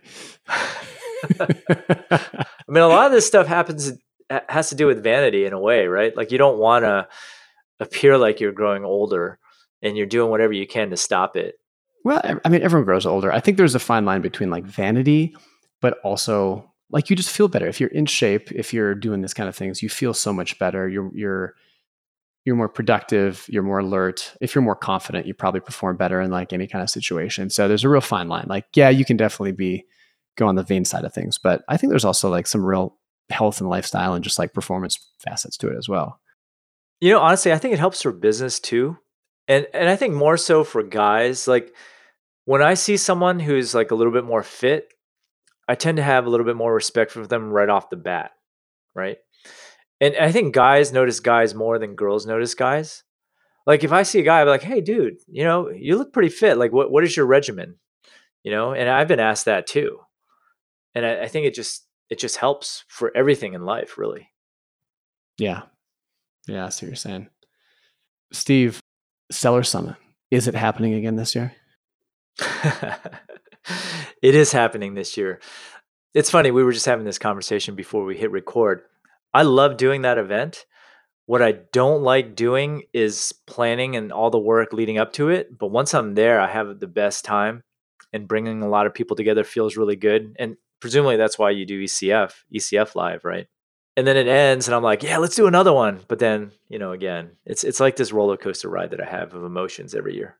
I mean, a lot of this stuff happens has to do with vanity in a way, right? Like you don't want to appear like you're growing older, and you're doing whatever you can to stop it. Well, I mean, everyone grows older. I think there's a fine line between like vanity, but also like you just feel better if you're in shape. If you're doing this kind of things, you feel so much better. You're you're you're more productive. You're more alert. If you're more confident, you probably perform better in like any kind of situation. So there's a real fine line. Like, yeah, you can definitely be go on the vain side of things, but I think there's also like some real health and lifestyle and just like performance facets to it as well. You know, honestly, I think it helps for business too, and and I think more so for guys. Like when I see someone who's like a little bit more fit, I tend to have a little bit more respect for them right off the bat, right? And I think guys notice guys more than girls notice guys. Like if I see a guy, I'm like, hey, dude, you know, you look pretty fit. Like what, what is your regimen? You know, and I've been asked that too. And I, I think it just, it just helps for everything in life, really. Yeah. Yeah. I see what you're saying. Steve, Seller Summit, is it happening again this year? It is happening this year. It's funny. We were just having this conversation before we hit record. I love doing that event. What I don't like doing is planning and all the work leading up to it. But once I'm there, I have the best time, and bringing a lot of people together feels really good. And presumably that's why you do E C F, E C F Live, right? And then it ends and I'm like, yeah, let's do another one. But then, you know, again, it's it's like this roller coaster ride that I have of emotions every year.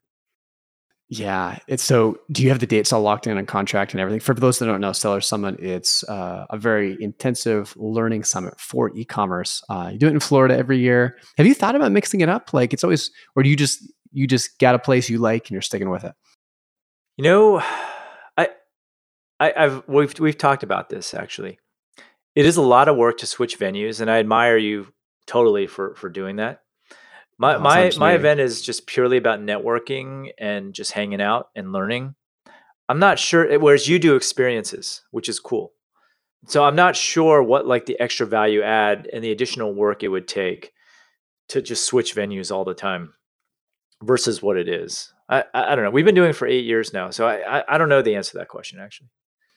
Yeah. It's so, do you have the dates all locked in and contract and everything? For those that don't know, Seller Summit, it's uh, a very intensive learning summit for e-commerce. Uh, you do it in Florida every year. Have you thought about mixing it up? Like it's always, or do you just, you just got a place you like and you're sticking with it? You know, I, I I've, we've, we've talked about this actually. It is a lot of work to switch venues, and I admire you totally for, for doing that. My Oh, my sounds my neat. event is just purely about networking and just hanging out and learning. I'm not sure, whereas you do experiences, which is cool. So I'm not sure what like the extra value add and the additional work it would take to just switch venues all the time versus what it is. I I, I don't know. We've been doing it for eight years now, so I, I I don't know the answer to that question actually.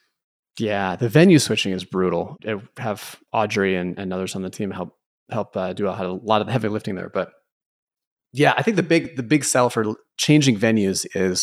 Yeah, the venue switching is brutal. I have Audrey and, and others on the team help help uh, do a lot of the heavy lifting there. But yeah, I think the big the big sell for changing venues is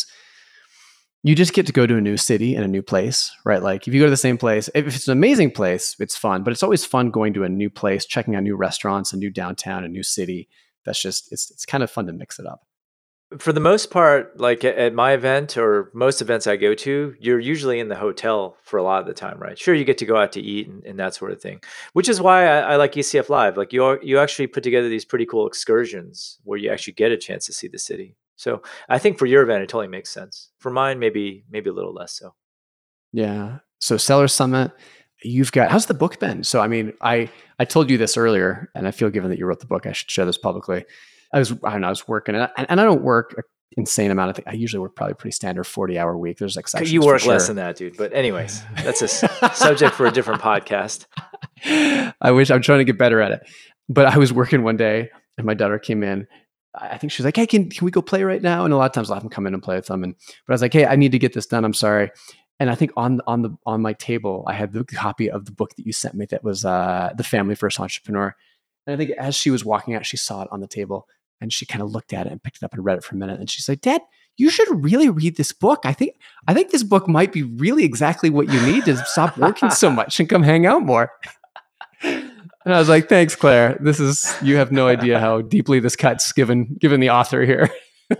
you just get to go to a new city and a new place, right? Like if you go to the same place, if it's an amazing place, it's fun. But it's always fun going to a new place, checking out new restaurants, a new downtown, a new city. That's just it's it's kind of fun to mix it up. For the most part, like at at my event or most events I go to, you're usually in the hotel for a lot of the time, right? Sure, you get to go out to eat and, and that sort of thing, which is why I, I like E C F Live. Like you, are, you actually put together these pretty cool excursions where you actually get a chance to see the city. So I think for your event, it totally makes sense. For mine, maybe maybe a little less so. Yeah. So Seller Summit, you've got, how's the book been? So, I mean, I, I told you this earlier, and I feel given that you wrote the book, I should share this publicly. I was, I don't know, I was working, and I, and I don't work an insane amount of things. I usually work probably pretty standard forty hour week. There's exceptions. You work for less sure. than that, dude. But anyways, that's a s- subject for a different podcast. I wish I'm trying to get better at it. But I was working one day, and my daughter came in. I think she was like, hey, can, can we go play right now? And a lot of times I'll have them come in and play with them. And, but I was like, hey, I need to get this done. I'm sorry. And I think on, on the, on my table, I had the copy of the book that you sent me that was uh, The Family First Entrepreneur. And I think as she was walking out, she saw it on the table and she kind of looked at it and picked it up and read it for a minute. And she's like, Dad, you should really read this book. I think, I think this book might be really exactly what you need to stop working so much and come hang out more. And I was like, thanks, Claire. This is, you have no idea how deeply this cuts given, given the author here.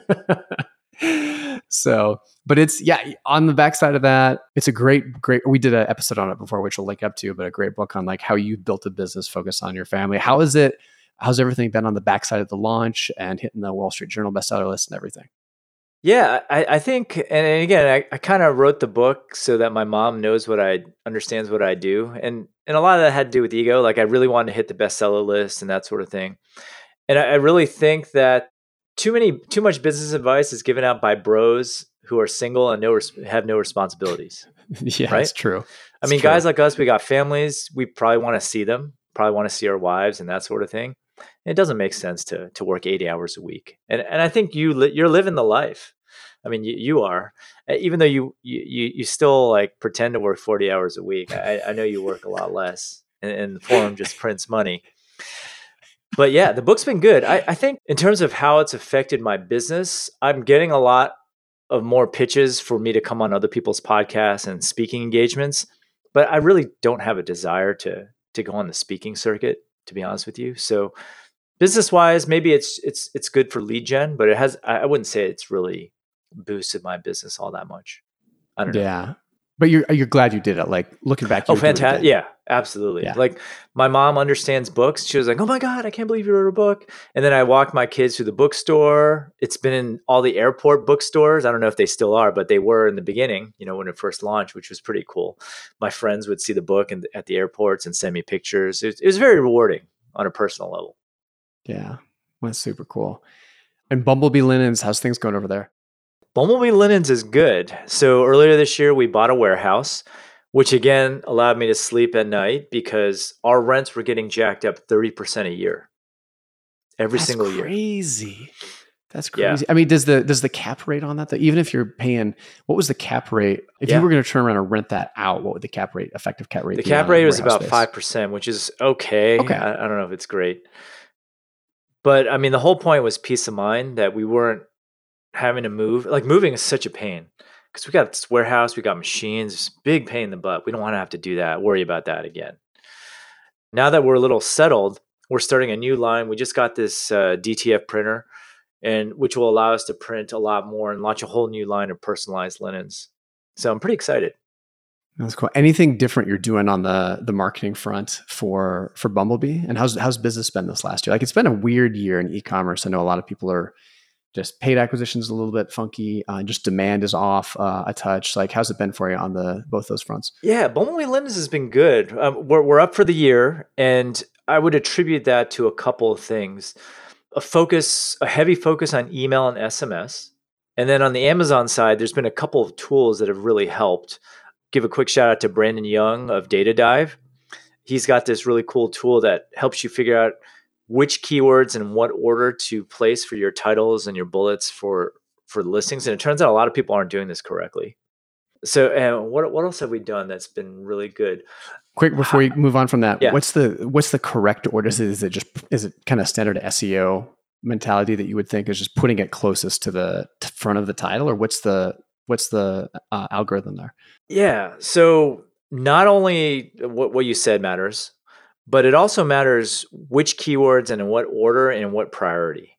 So, but it's, yeah, on the backside of that, it's a great, great, we did an episode on it before, which we'll link up to, but a great book on like how you built a business focused on your family. How is it, how's everything been on the backside of the launch and hitting the Wall Street Journal bestseller list and everything? Yeah, I, I think, and again, I, I kind of wrote the book so that my mom knows what I understands what I do, and and a lot of that had to do with ego. Like I really wanted to hit the bestseller list and that sort of thing. And I, I really think that too many, too much business advice is given out by bros who are single and no res- have no responsibilities. Yeah, right? It's true. I mean, true. guys like us, we got families. We probably want to see them. Probably want to see our wives and that sort of thing. It doesn't make sense to to work eighty hours a week. And and I think you li- you're living the life. I mean, you, you are, Uh, even though you, you you still like pretend to work forty hours a week. I, I know you work a lot less, and, and the forum just prints money. But yeah, the book's been good. I, I think in terms of how it's affected my business, I'm getting a lot of more pitches for me to come on other people's podcasts and speaking engagements. But I really don't have a desire to to go on the speaking circuit, to be honest with you. So business wise, maybe it's it's it's good for lead gen, but it has I I wouldn't say it's really boosted my business all that much. I don't know. Yeah. But you're you're glad you did it. Like looking back, you Oh, were doing it fantastic. then. Yeah, absolutely. Yeah. Like my mom understands books. She was like, oh my God, I can't believe you wrote a book. And then I walked my kids through the bookstore. It's been in all the airport bookstores. I don't know if they still are, but they were in the beginning, you know, when it first launched, which was pretty cool. My friends would see the book in, at the airports and send me pictures. It was, it was very rewarding on a personal level. Yeah. That's super cool. And Bumblebee Linens, how's things going over there? Bumblebee Linens is good. So earlier this year, we bought a warehouse, which again allowed me to sleep at night because our rents were getting jacked up thirty percent a year. Every That's single year. crazy. That's Yeah. crazy. I mean, does the does the cap rate on that, though, even if you're paying, what was the cap rate? If Yeah. you were going to turn around and rent that out, what would the cap rate, effective cap rate The be on cap a rate was warehouse about space? five percent, which is okay. Okay. I, I don't know if it's great. But I mean, the whole point was peace of mind that we weren't having to move. Like moving is such a pain because we got this warehouse, we got machines, it's a big pain in the butt. We don't want to have to do that, worry about that again. Now that we're a little settled, we're starting a new line. We just got this uh, D T F printer, and which will allow us to print a lot more and launch a whole new line of personalized linens. So I'm pretty excited. That's cool. Anything different you're doing on the the marketing front for for Bumblebee? And how's how's business been this last year? Like it's been a weird year in e-commerce. I know a lot of people are just paid acquisitions a little bit funky. Uh, just demand is off uh, a touch. Like how's it been for you on the both those fronts? Yeah, Bumblebee Linens has been good. Um, we're we're up for the year, and I would attribute that to a couple of things: a focus, a heavy focus on email and S M S, and then on the Amazon side, there's been a couple of tools that have really helped. Give a quick shout out to Brandon Young of Data Dive. He's got this really cool tool that helps you figure out which keywords and what order to place for your titles and your bullets for for listings. And it turns out a lot of people aren't doing this correctly. So, uh, what what else have we done that's been really good? Quick before you move on from that, Yeah. what's the what's the correct order? Is it, is it just is it kind of standard S E O mentality that you would think is just putting it closest to the t- front of the title, or what's the what's the uh, algorithm there? Yeah. So not only what, what you said matters, but it also matters which keywords and in what order and in what priority.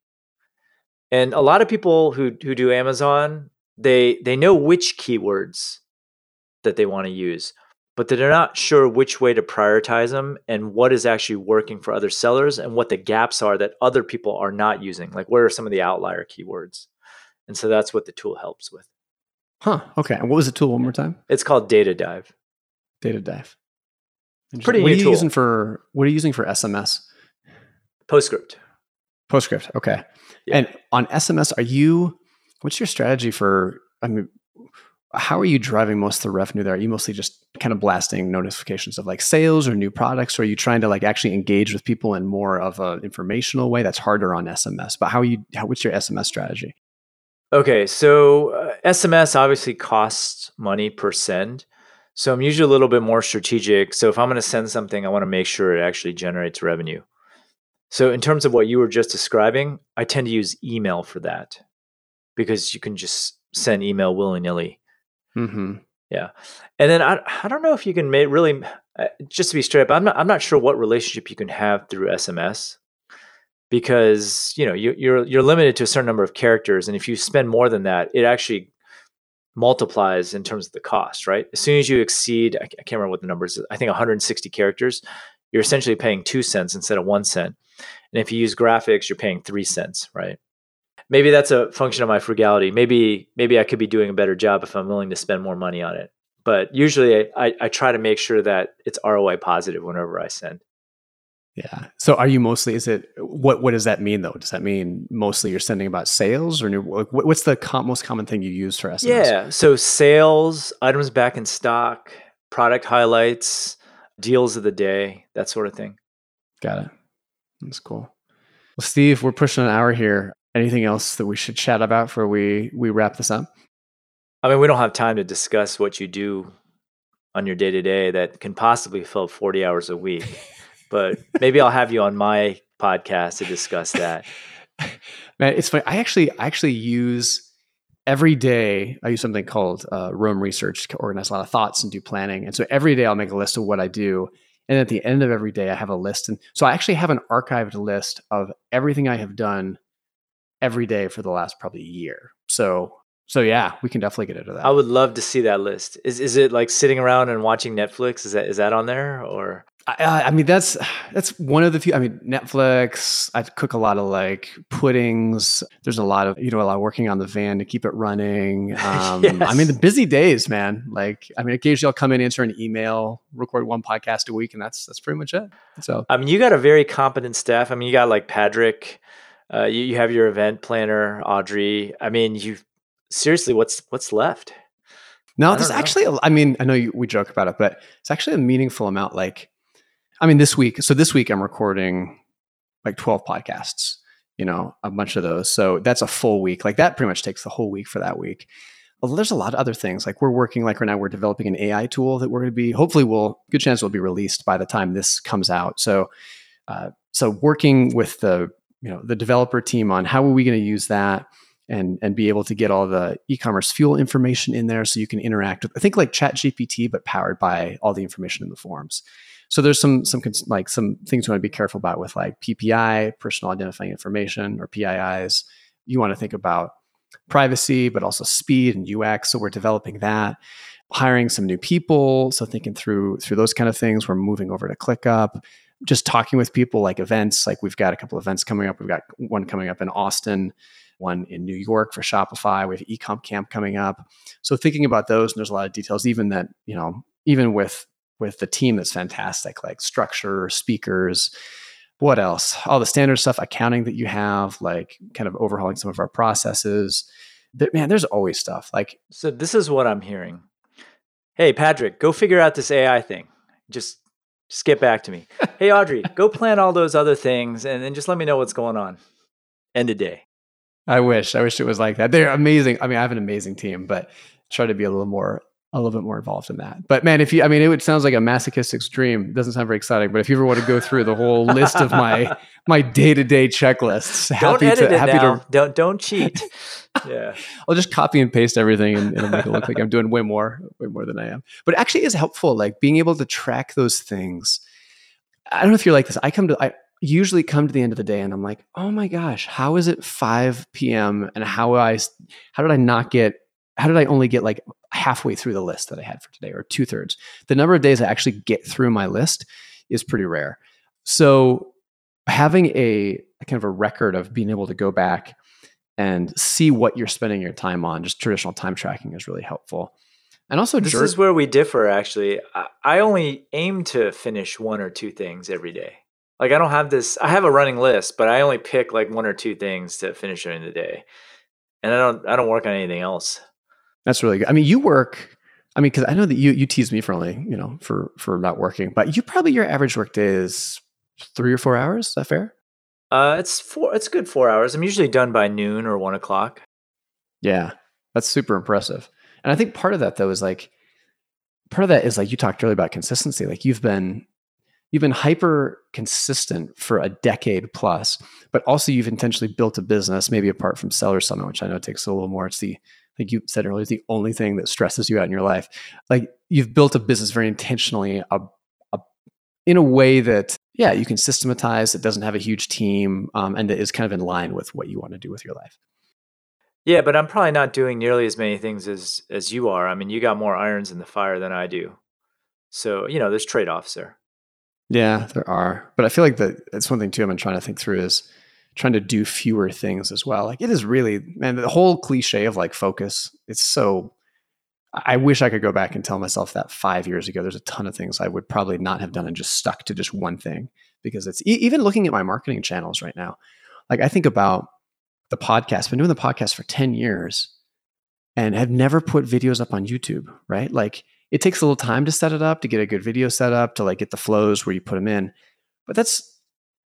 And a lot of people who who do Amazon, they they know which keywords that they want to use, but they're not sure which way to prioritize them and what is actually working for other sellers and what the gaps are that other people are not using. Like what are some of the outlier keywords? And so that's what the tool helps with. Huh. Okay. And what was the tool one more time? It's called Data Dive. Data Dive. Pretty What are new you tool. using for what are you using for S M S? PostScript. PostScript. Okay. Yeah. And on S M S, are you what's your strategy for I mean how are you driving most of the revenue there? Are you mostly just kind of blasting notifications of like sales or new products? Or are you trying to like actually engage with people in more of an informational way? That's harder on S M S. But how are you how, what's your S M S strategy? Okay, so uh, S M S obviously costs money per send. So I'm usually a little bit more strategic. So if I'm going to send something, I want to make sure it actually generates revenue. So in terms of what you were just describing, I tend to use email for that because you can just send email willy-nilly. Mm-hmm. Yeah. And then I I don't know if you can make really, uh, just to be straight up, I'm not, I'm not sure what relationship you can have through S M S. Because you know you, you're you're limited to a certain number of characters, and if you spend more than that, it actually multiplies in terms of the cost. Right? As soon as you exceed, I can't remember what the number is. I think one hundred sixty characters, you're essentially paying two cents instead of one cent. And if you use graphics, you're paying three cents. Right? Maybe that's a function of my frugality. Maybe maybe I could be doing a better job if I'm willing to spend more money on it. But usually, I, I try to make sure that it's R O I positive whenever I send. Yeah. So are you mostly, is it, what, what does that mean though? Does that mean mostly you're sending about sales or new, what, what's the com- most common thing you use for S M S? Yeah. So sales, items back in stock, product highlights, deals of the day, that sort of thing. Got it. That's cool. Well, Steve, we're pushing an hour here. Anything else that we should chat about before we, we wrap this up? I mean, we don't have time to discuss what you do on your day to day that can possibly fill forty hours a week, but maybe I'll have you on my podcast to discuss that. Man, it's funny. I actually, I actually use every day. I use something called uh, Roam Research to organize a lot of thoughts and do planning. And so every day I'll make a list of what I do. And at the end of every day, I have a list. And so I actually have an archived list of everything I have done every day for the last probably year. So, so yeah, we can definitely get into that. I would love to see that list. Is is it like sitting around and watching Netflix? Is that is that on there or? I, I mean, that's that's one of the few. I mean, Netflix. I cook a lot of like puddings. There's a lot of you know a lot of working on the van to keep it running. Um, Yes. I mean, the busy days, man. Like, I mean, occasionally I'll come in, answer an email, record one podcast a week, and that's that's pretty much it. So, I mean, you got a very competent staff. I mean, you got like Patrick. Uh, you, you have your event planner, Audrey. I mean, you seriously, what's what's left? no, I there's don't know. actually. a- I mean, I know you, we joke about it, but it's actually a meaningful amount. Like, I mean, this week. So this week I'm recording like twelve podcasts. You know, a bunch of those. So that's a full week. Like that pretty much takes the whole week for that week. Well, there's a lot of other things. Like we're working, like right now, we're developing an A I tool that we're going to be, hopefully will, good chance will be released by the time this comes out. So, uh, so working with the, you know, the developer team on how are we going to use that and, and be able to get all the e-commerce fuel information in there so you can interact with, I think like ChatGPT, but powered by all the information in the forms. So there's some, some cons- like some things you want to be careful about with like P P I, personal identifying information, or P I Is. You want to think about privacy, but also speed and U X. So we're developing that, hiring some new people. So thinking through through those kind of things. We're moving over to ClickUp, just talking with people, like events. Like we've got a couple of events coming up. We've got one coming up in Austin, one in New York for Shopify. We have eComp Camp coming up. So thinking about those, and there's a lot of details, even that, you know, even with with the team that's fantastic, like structure, speakers, what else? All the standard stuff, accounting that you have, like kind of overhauling some of our processes. There, man, there's always stuff. Like, So this is what I'm hearing. Hey, Patrick, go figure out this A I thing. Just just get back to me. Hey, Audrey, go plan all those other things and then just let me know what's going on. End of day. I wish, I wish it was like that. They're amazing. I mean, I have an amazing team, but try to be a little more, a little bit more involved in that. But man, if you, I mean, it would sounds like a masochistic dream. It doesn't sound very exciting, but if you ever want to go through the whole list of my, my day-to-day checklists, Don't happy edit to, it happy now. to, Don't don't cheat. Yeah. I'll just copy and paste everything and it'll make it look like I'm doing way more, way more than I am. But it actually is helpful, like being able to track those things. I don't know if you're like this. I come to, I usually come to the end of the day and I'm like, oh my gosh, how is it five p.m. and how I, how did I not get, how did I only get like halfway through the list that I had for today, or two thirds? The number of days I actually get through my list is pretty rare. So having a, a kind of a record of being able to go back and see what you're spending your time on, just traditional time tracking, is really helpful. And also, This jur- is where we differ, actually. I, I only aim to finish one or two things every day. Like I don't have this, I have a running list, but I only pick like one or two things to finish during the day. And I don't, I don't work on anything else. That's really good. I mean, you work, I mean, because I know that you you tease me for only, you know, for for not working, but you probably, your average work day is three or four hours. Is that fair? Uh, it's four, it's good four hours. I'm usually done by noon or one o'clock. Yeah, that's super impressive. And I think part of that though is like, part of that is like you talked earlier about consistency. Like you've been, you've been hyper consistent for a decade plus, but also you've intentionally built a business, maybe apart from Seller Summit, which I know takes a little more. It's the, like you said earlier, it's the only thing that stresses you out in your life. Like you've built a business very intentionally, a, a, in a way that, yeah, you can systematize. It doesn't have a huge team, um, and that is kind of in line with what you want to do with your life. Yeah, but I'm probably not doing nearly as many things as as you are. I mean, you got more irons in the fire than I do. So, you know, there's trade-offs there. Yeah, there are. But I feel like that it's one thing too I've been trying to think through is trying to do fewer things as well. Like it is really, man, the whole cliche of like focus, it's so, I wish I could go back and tell myself that five years ago. There's a ton of things I would probably not have done and just stuck to just one thing, because it's e- even looking at my marketing channels right now. Like I think about the podcast, I've been doing the podcast for ten years and have never put videos up on YouTube, right? Like it takes a little time to set it up, to get a good video set up, to like get the flows where you put them in. But that's,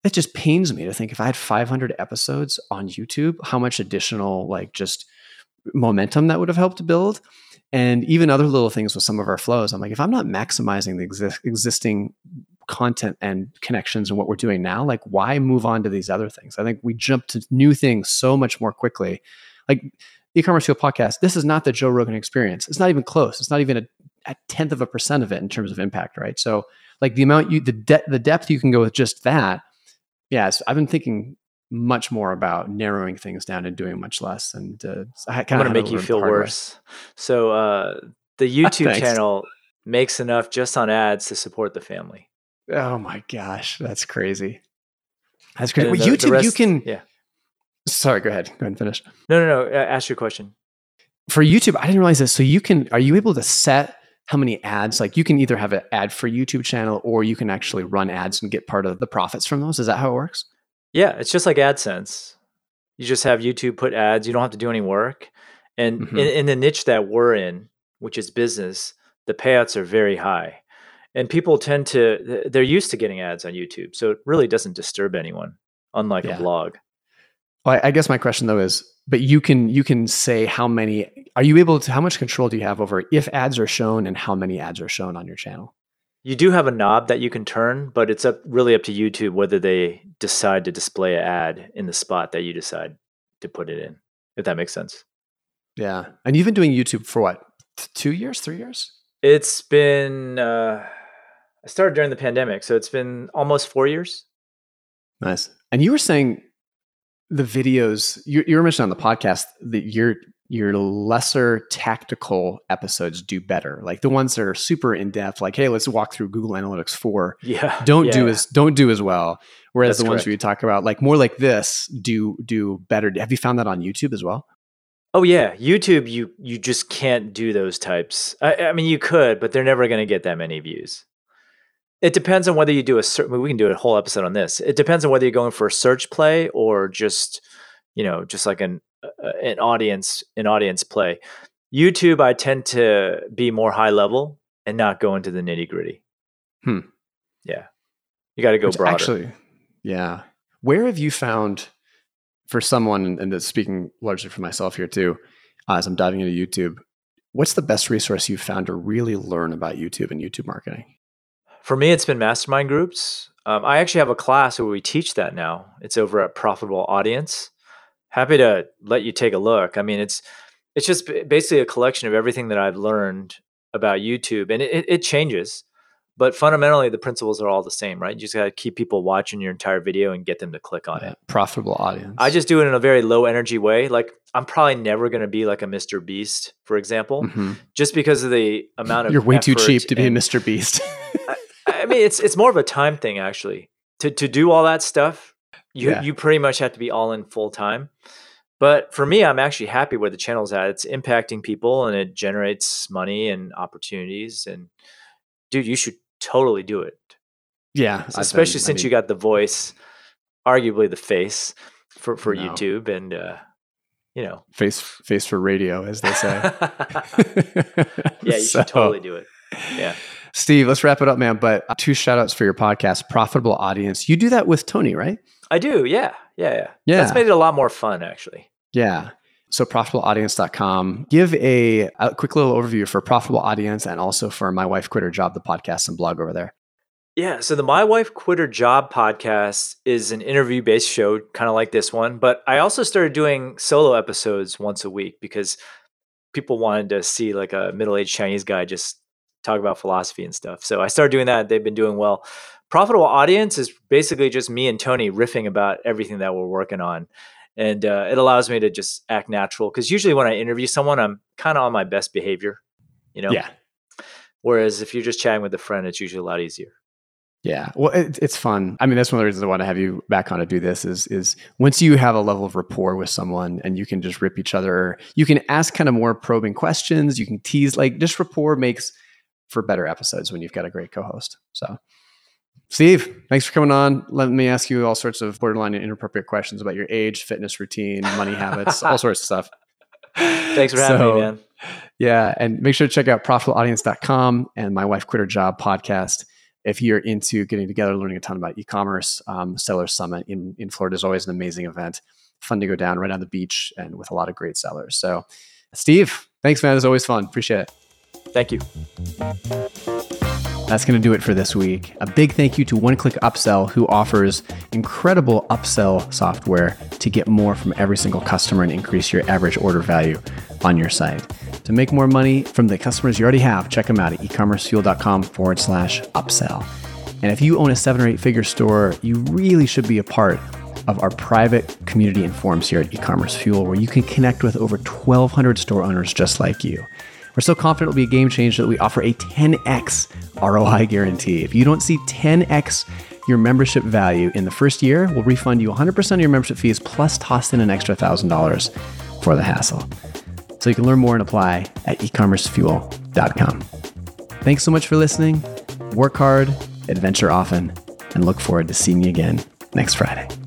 it just pains me to think if I had five hundred episodes on YouTube, how much additional like just momentum that would have helped to build. And even other little things with some of our flows. I'm like, if I'm not maximizing the exi- existing content and connections and what we're doing now, like why move on to these other things? I think we jump to new things so much more quickly. Like E-commerce Fuel podcast, this is not the Joe Rogan experience. It's not even close. It's not even a, a tenth of a percent of it in terms of impact, right? So like the amount you, the de- the depth you can go with just that. Yes, I've been thinking much more about narrowing things down and doing much less. And uh, I I'm going to make you feel worse. Way. So uh, the YouTube channel makes enough just on ads to support the family. Oh my gosh, that's crazy. That's crazy. Well, the, YouTube, the rest, you can. Yeah. Sorry, go ahead. Go ahead and finish. No, no, no. Ask your question. For YouTube, I didn't realize this. So you can, are you able to set how many ads? Like you can either have an ad for YouTube channel or you can actually run ads and get part of the profits from those. Is that how it works? Yeah, it's just like AdSense. You just have YouTube put ads. You don't have to do any work. And mm-hmm. in, in the niche that we're in, which is business, the payouts are very high. And people tend to, they're used to getting ads on YouTube. So it really doesn't disturb anyone, unlike yeah. a blog. Well, I guess my question though is, but you can you can say how many, are you able to, how much control do you have over if ads are shown and how many ads are shown on your channel? You do have a knob that you can turn, but it's up really up to YouTube whether they decide to display an ad in the spot that you decide to put it in, if that makes sense. Yeah. And you've been doing YouTube for what, two years, three years? It's been, uh, I started during the pandemic, so it's been almost four years. Nice. And you were saying the videos, you, you were mentioning on the podcast that your your lesser tactical episodes do better. Like the ones that are super in depth, like, hey, let's walk through Google Analytics four. Yeah. Don't yeah, do yeah. as don't do as well. Whereas That's the ones correct. where you talk about like more like this do do better. Have you found that on YouTube as well? Oh yeah, YouTube. You you just can't do those types. I, I mean, you could, but they're never going to get that many views. It depends on whether you do a certain. We can do a whole episode on this. It depends on whether you're going for a search play or just, you know, just like an uh, an audience an audience play. YouTube, I tend to be more high level and not go into the nitty gritty. Hmm. Yeah, you got to go Which broader. Actually, yeah. Where have you found, for someone, and that's speaking largely for myself here too, uh, as I'm diving into YouTube, what's the best resource you've found to really learn about YouTube and YouTube marketing? For me, it's been mastermind groups. Um, I actually have a class where we teach that now. It's over at Profitable Audience. Happy to let you take a look. I mean, it's it's just basically a collection of everything that I've learned about YouTube, and it, it changes. But fundamentally, the principles are all the same, right? You just got to keep people watching your entire video and get them to click on yeah, it. Profitable Audience. I just do it in a very low energy way. Like I'm probably never going to be like a Mister Beast, for example, mm-hmm. just because of the amount of You're way too cheap to be a and, Mister Beast. I, I mean, it's it's more of a time thing, actually. To to do all that stuff, you yeah. you pretty much have to be all in full time. But for me, I'm actually happy where the channel's at. It's impacting people and it generates money and opportunities. And dude, you should totally do it. Yeah, especially been, since I mean, you got the voice, arguably the face for for no. YouTube, and uh, you know, face face for radio, as they say. Yeah, you so, should totally do it. Yeah. Steve, let's wrap it up, man. But two shout outs for your podcast, Profitable Audience. You do that with Tony, right? I do. Yeah. Yeah. Yeah. Yeah. That's made it a lot more fun, actually. Yeah. So profitable audience dot com. Give a, a quick little overview for Profitable Audience and also for My Wife Quit Her Job, the podcast and blog over there. Yeah. So the My Wife Quit Her Job podcast is an interview-based show, kind of like this one. But I also started doing solo episodes once a week because people wanted to see like a middle-aged Chinese guy just talk about philosophy and stuff. So I started doing that. They've been doing well. Profitable Audience is basically just me and Tony riffing about everything that we're working on. And uh, it allows me to just act natural. Because usually when I interview someone, I'm kind of on my best behavior, you know? Yeah. Whereas if you're just chatting with a friend, it's usually a lot easier. Yeah. Well, it, it's fun. I mean, that's one of the reasons I want to have you back on to do this is, is once you have a level of rapport with someone and you can just rip each other, you can ask kind of more probing questions. You can tease, like just rapport makes for better episodes when you've got a great co-host. So Steve, thanks for coming on. Let me ask you all sorts of borderline and inappropriate questions about your age, fitness routine, money habits, all sorts of stuff. Thanks for having so, me, man. Yeah. And make sure to check out profitable audience dot com and My Wife Quit Her Job podcast. if you're into getting together, learning a ton about e-commerce, um, Seller Summit in, in Florida is always an amazing event. Fun to go down right on the beach and with a lot of great sellers. So Steve, thanks, man. It's always fun. Appreciate it. Thank you. That's going to do it for this week. A big thank you to One Click Upsell, who offers incredible upsell software to get more from every single customer and increase your average order value on your site. To make more money from the customers you already have, check them out at ecommercefuel.com forward slash upsell. And if you own a seven or eight figure store, you really should be a part of our private community and forums here at E-Commerce Fuel, where you can connect with over twelve hundred store owners just like you. We're so confident it'll be a game changer that we offer a ten x R O I guarantee. If you don't see ten x your membership value in the first year, we'll refund you one hundred percent of your membership fees plus toss in an extra one thousand dollars for the hassle. So you can learn more and apply at e commerce fuel dot com. Thanks so much for listening. Work hard, adventure often, and look forward to seeing you again next Friday.